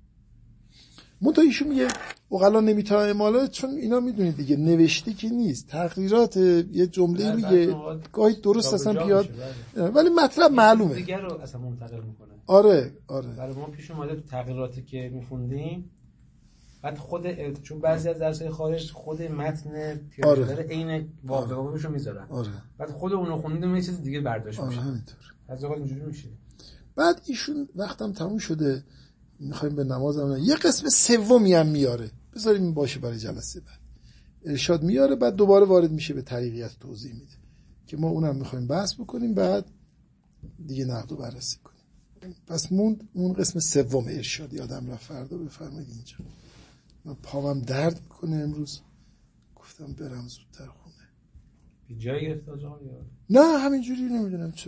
S1: منتها ایشون میگه عقلا نمیتونه اعماله، چون اینا میدونید دیگه نوشته که نیست، تقریرات یه جمله میگه گاهی درست اصلا بیاد ولی مطلب معلومه
S3: دیگه رو اصلا منتقل میکنه.
S1: آره آره
S3: برای ما پیش اومده تو تغییراتی که میخوندیم، بعد خود چون بعضی از درس‌های خارج خود متن پیاده داره عین واقعیشو میذارن،
S1: آره.
S3: بعد خود اونو خوندیم یه چیز دیگه برداشت میشه.
S1: آره همینطور.
S3: از اوقات اینجوری میشه.
S1: بعد ایشون وقتم تموم شده میخوایم به نماز هم یه قسم سومی هم میاره، بذاریم این باشه برای جلسه بعد. ارشاد میاره بعد دوباره وارد میشه به طریقیت توضیح میده که ما اونم میخوایم بحث بکنیم، بعد دیگه نقد و بررسی کنیم. پس موند اون قسم سوم ارشاد. یادم رفت فردا بفرمایید اینجا. من پاهم درد میکنه امروز، گفتم برم زودتر خونه.
S3: بی جای گرفت آجا یا
S1: نه همینجوری نمیدونم چرا.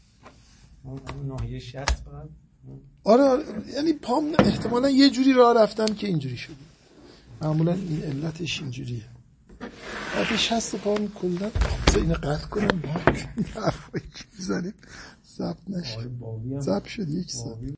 S3: اون ناحیه شصت فقط.
S1: آره, آره یعنی پام احتمالا یه جوری راه رفتم که اینجوری شده. معمولا این علتش اینجوریه. بعد شصت پام کلا اینو قطع کنم با حرفایی که میزنیم ضبط نشه. ضبط شد یک ساعت.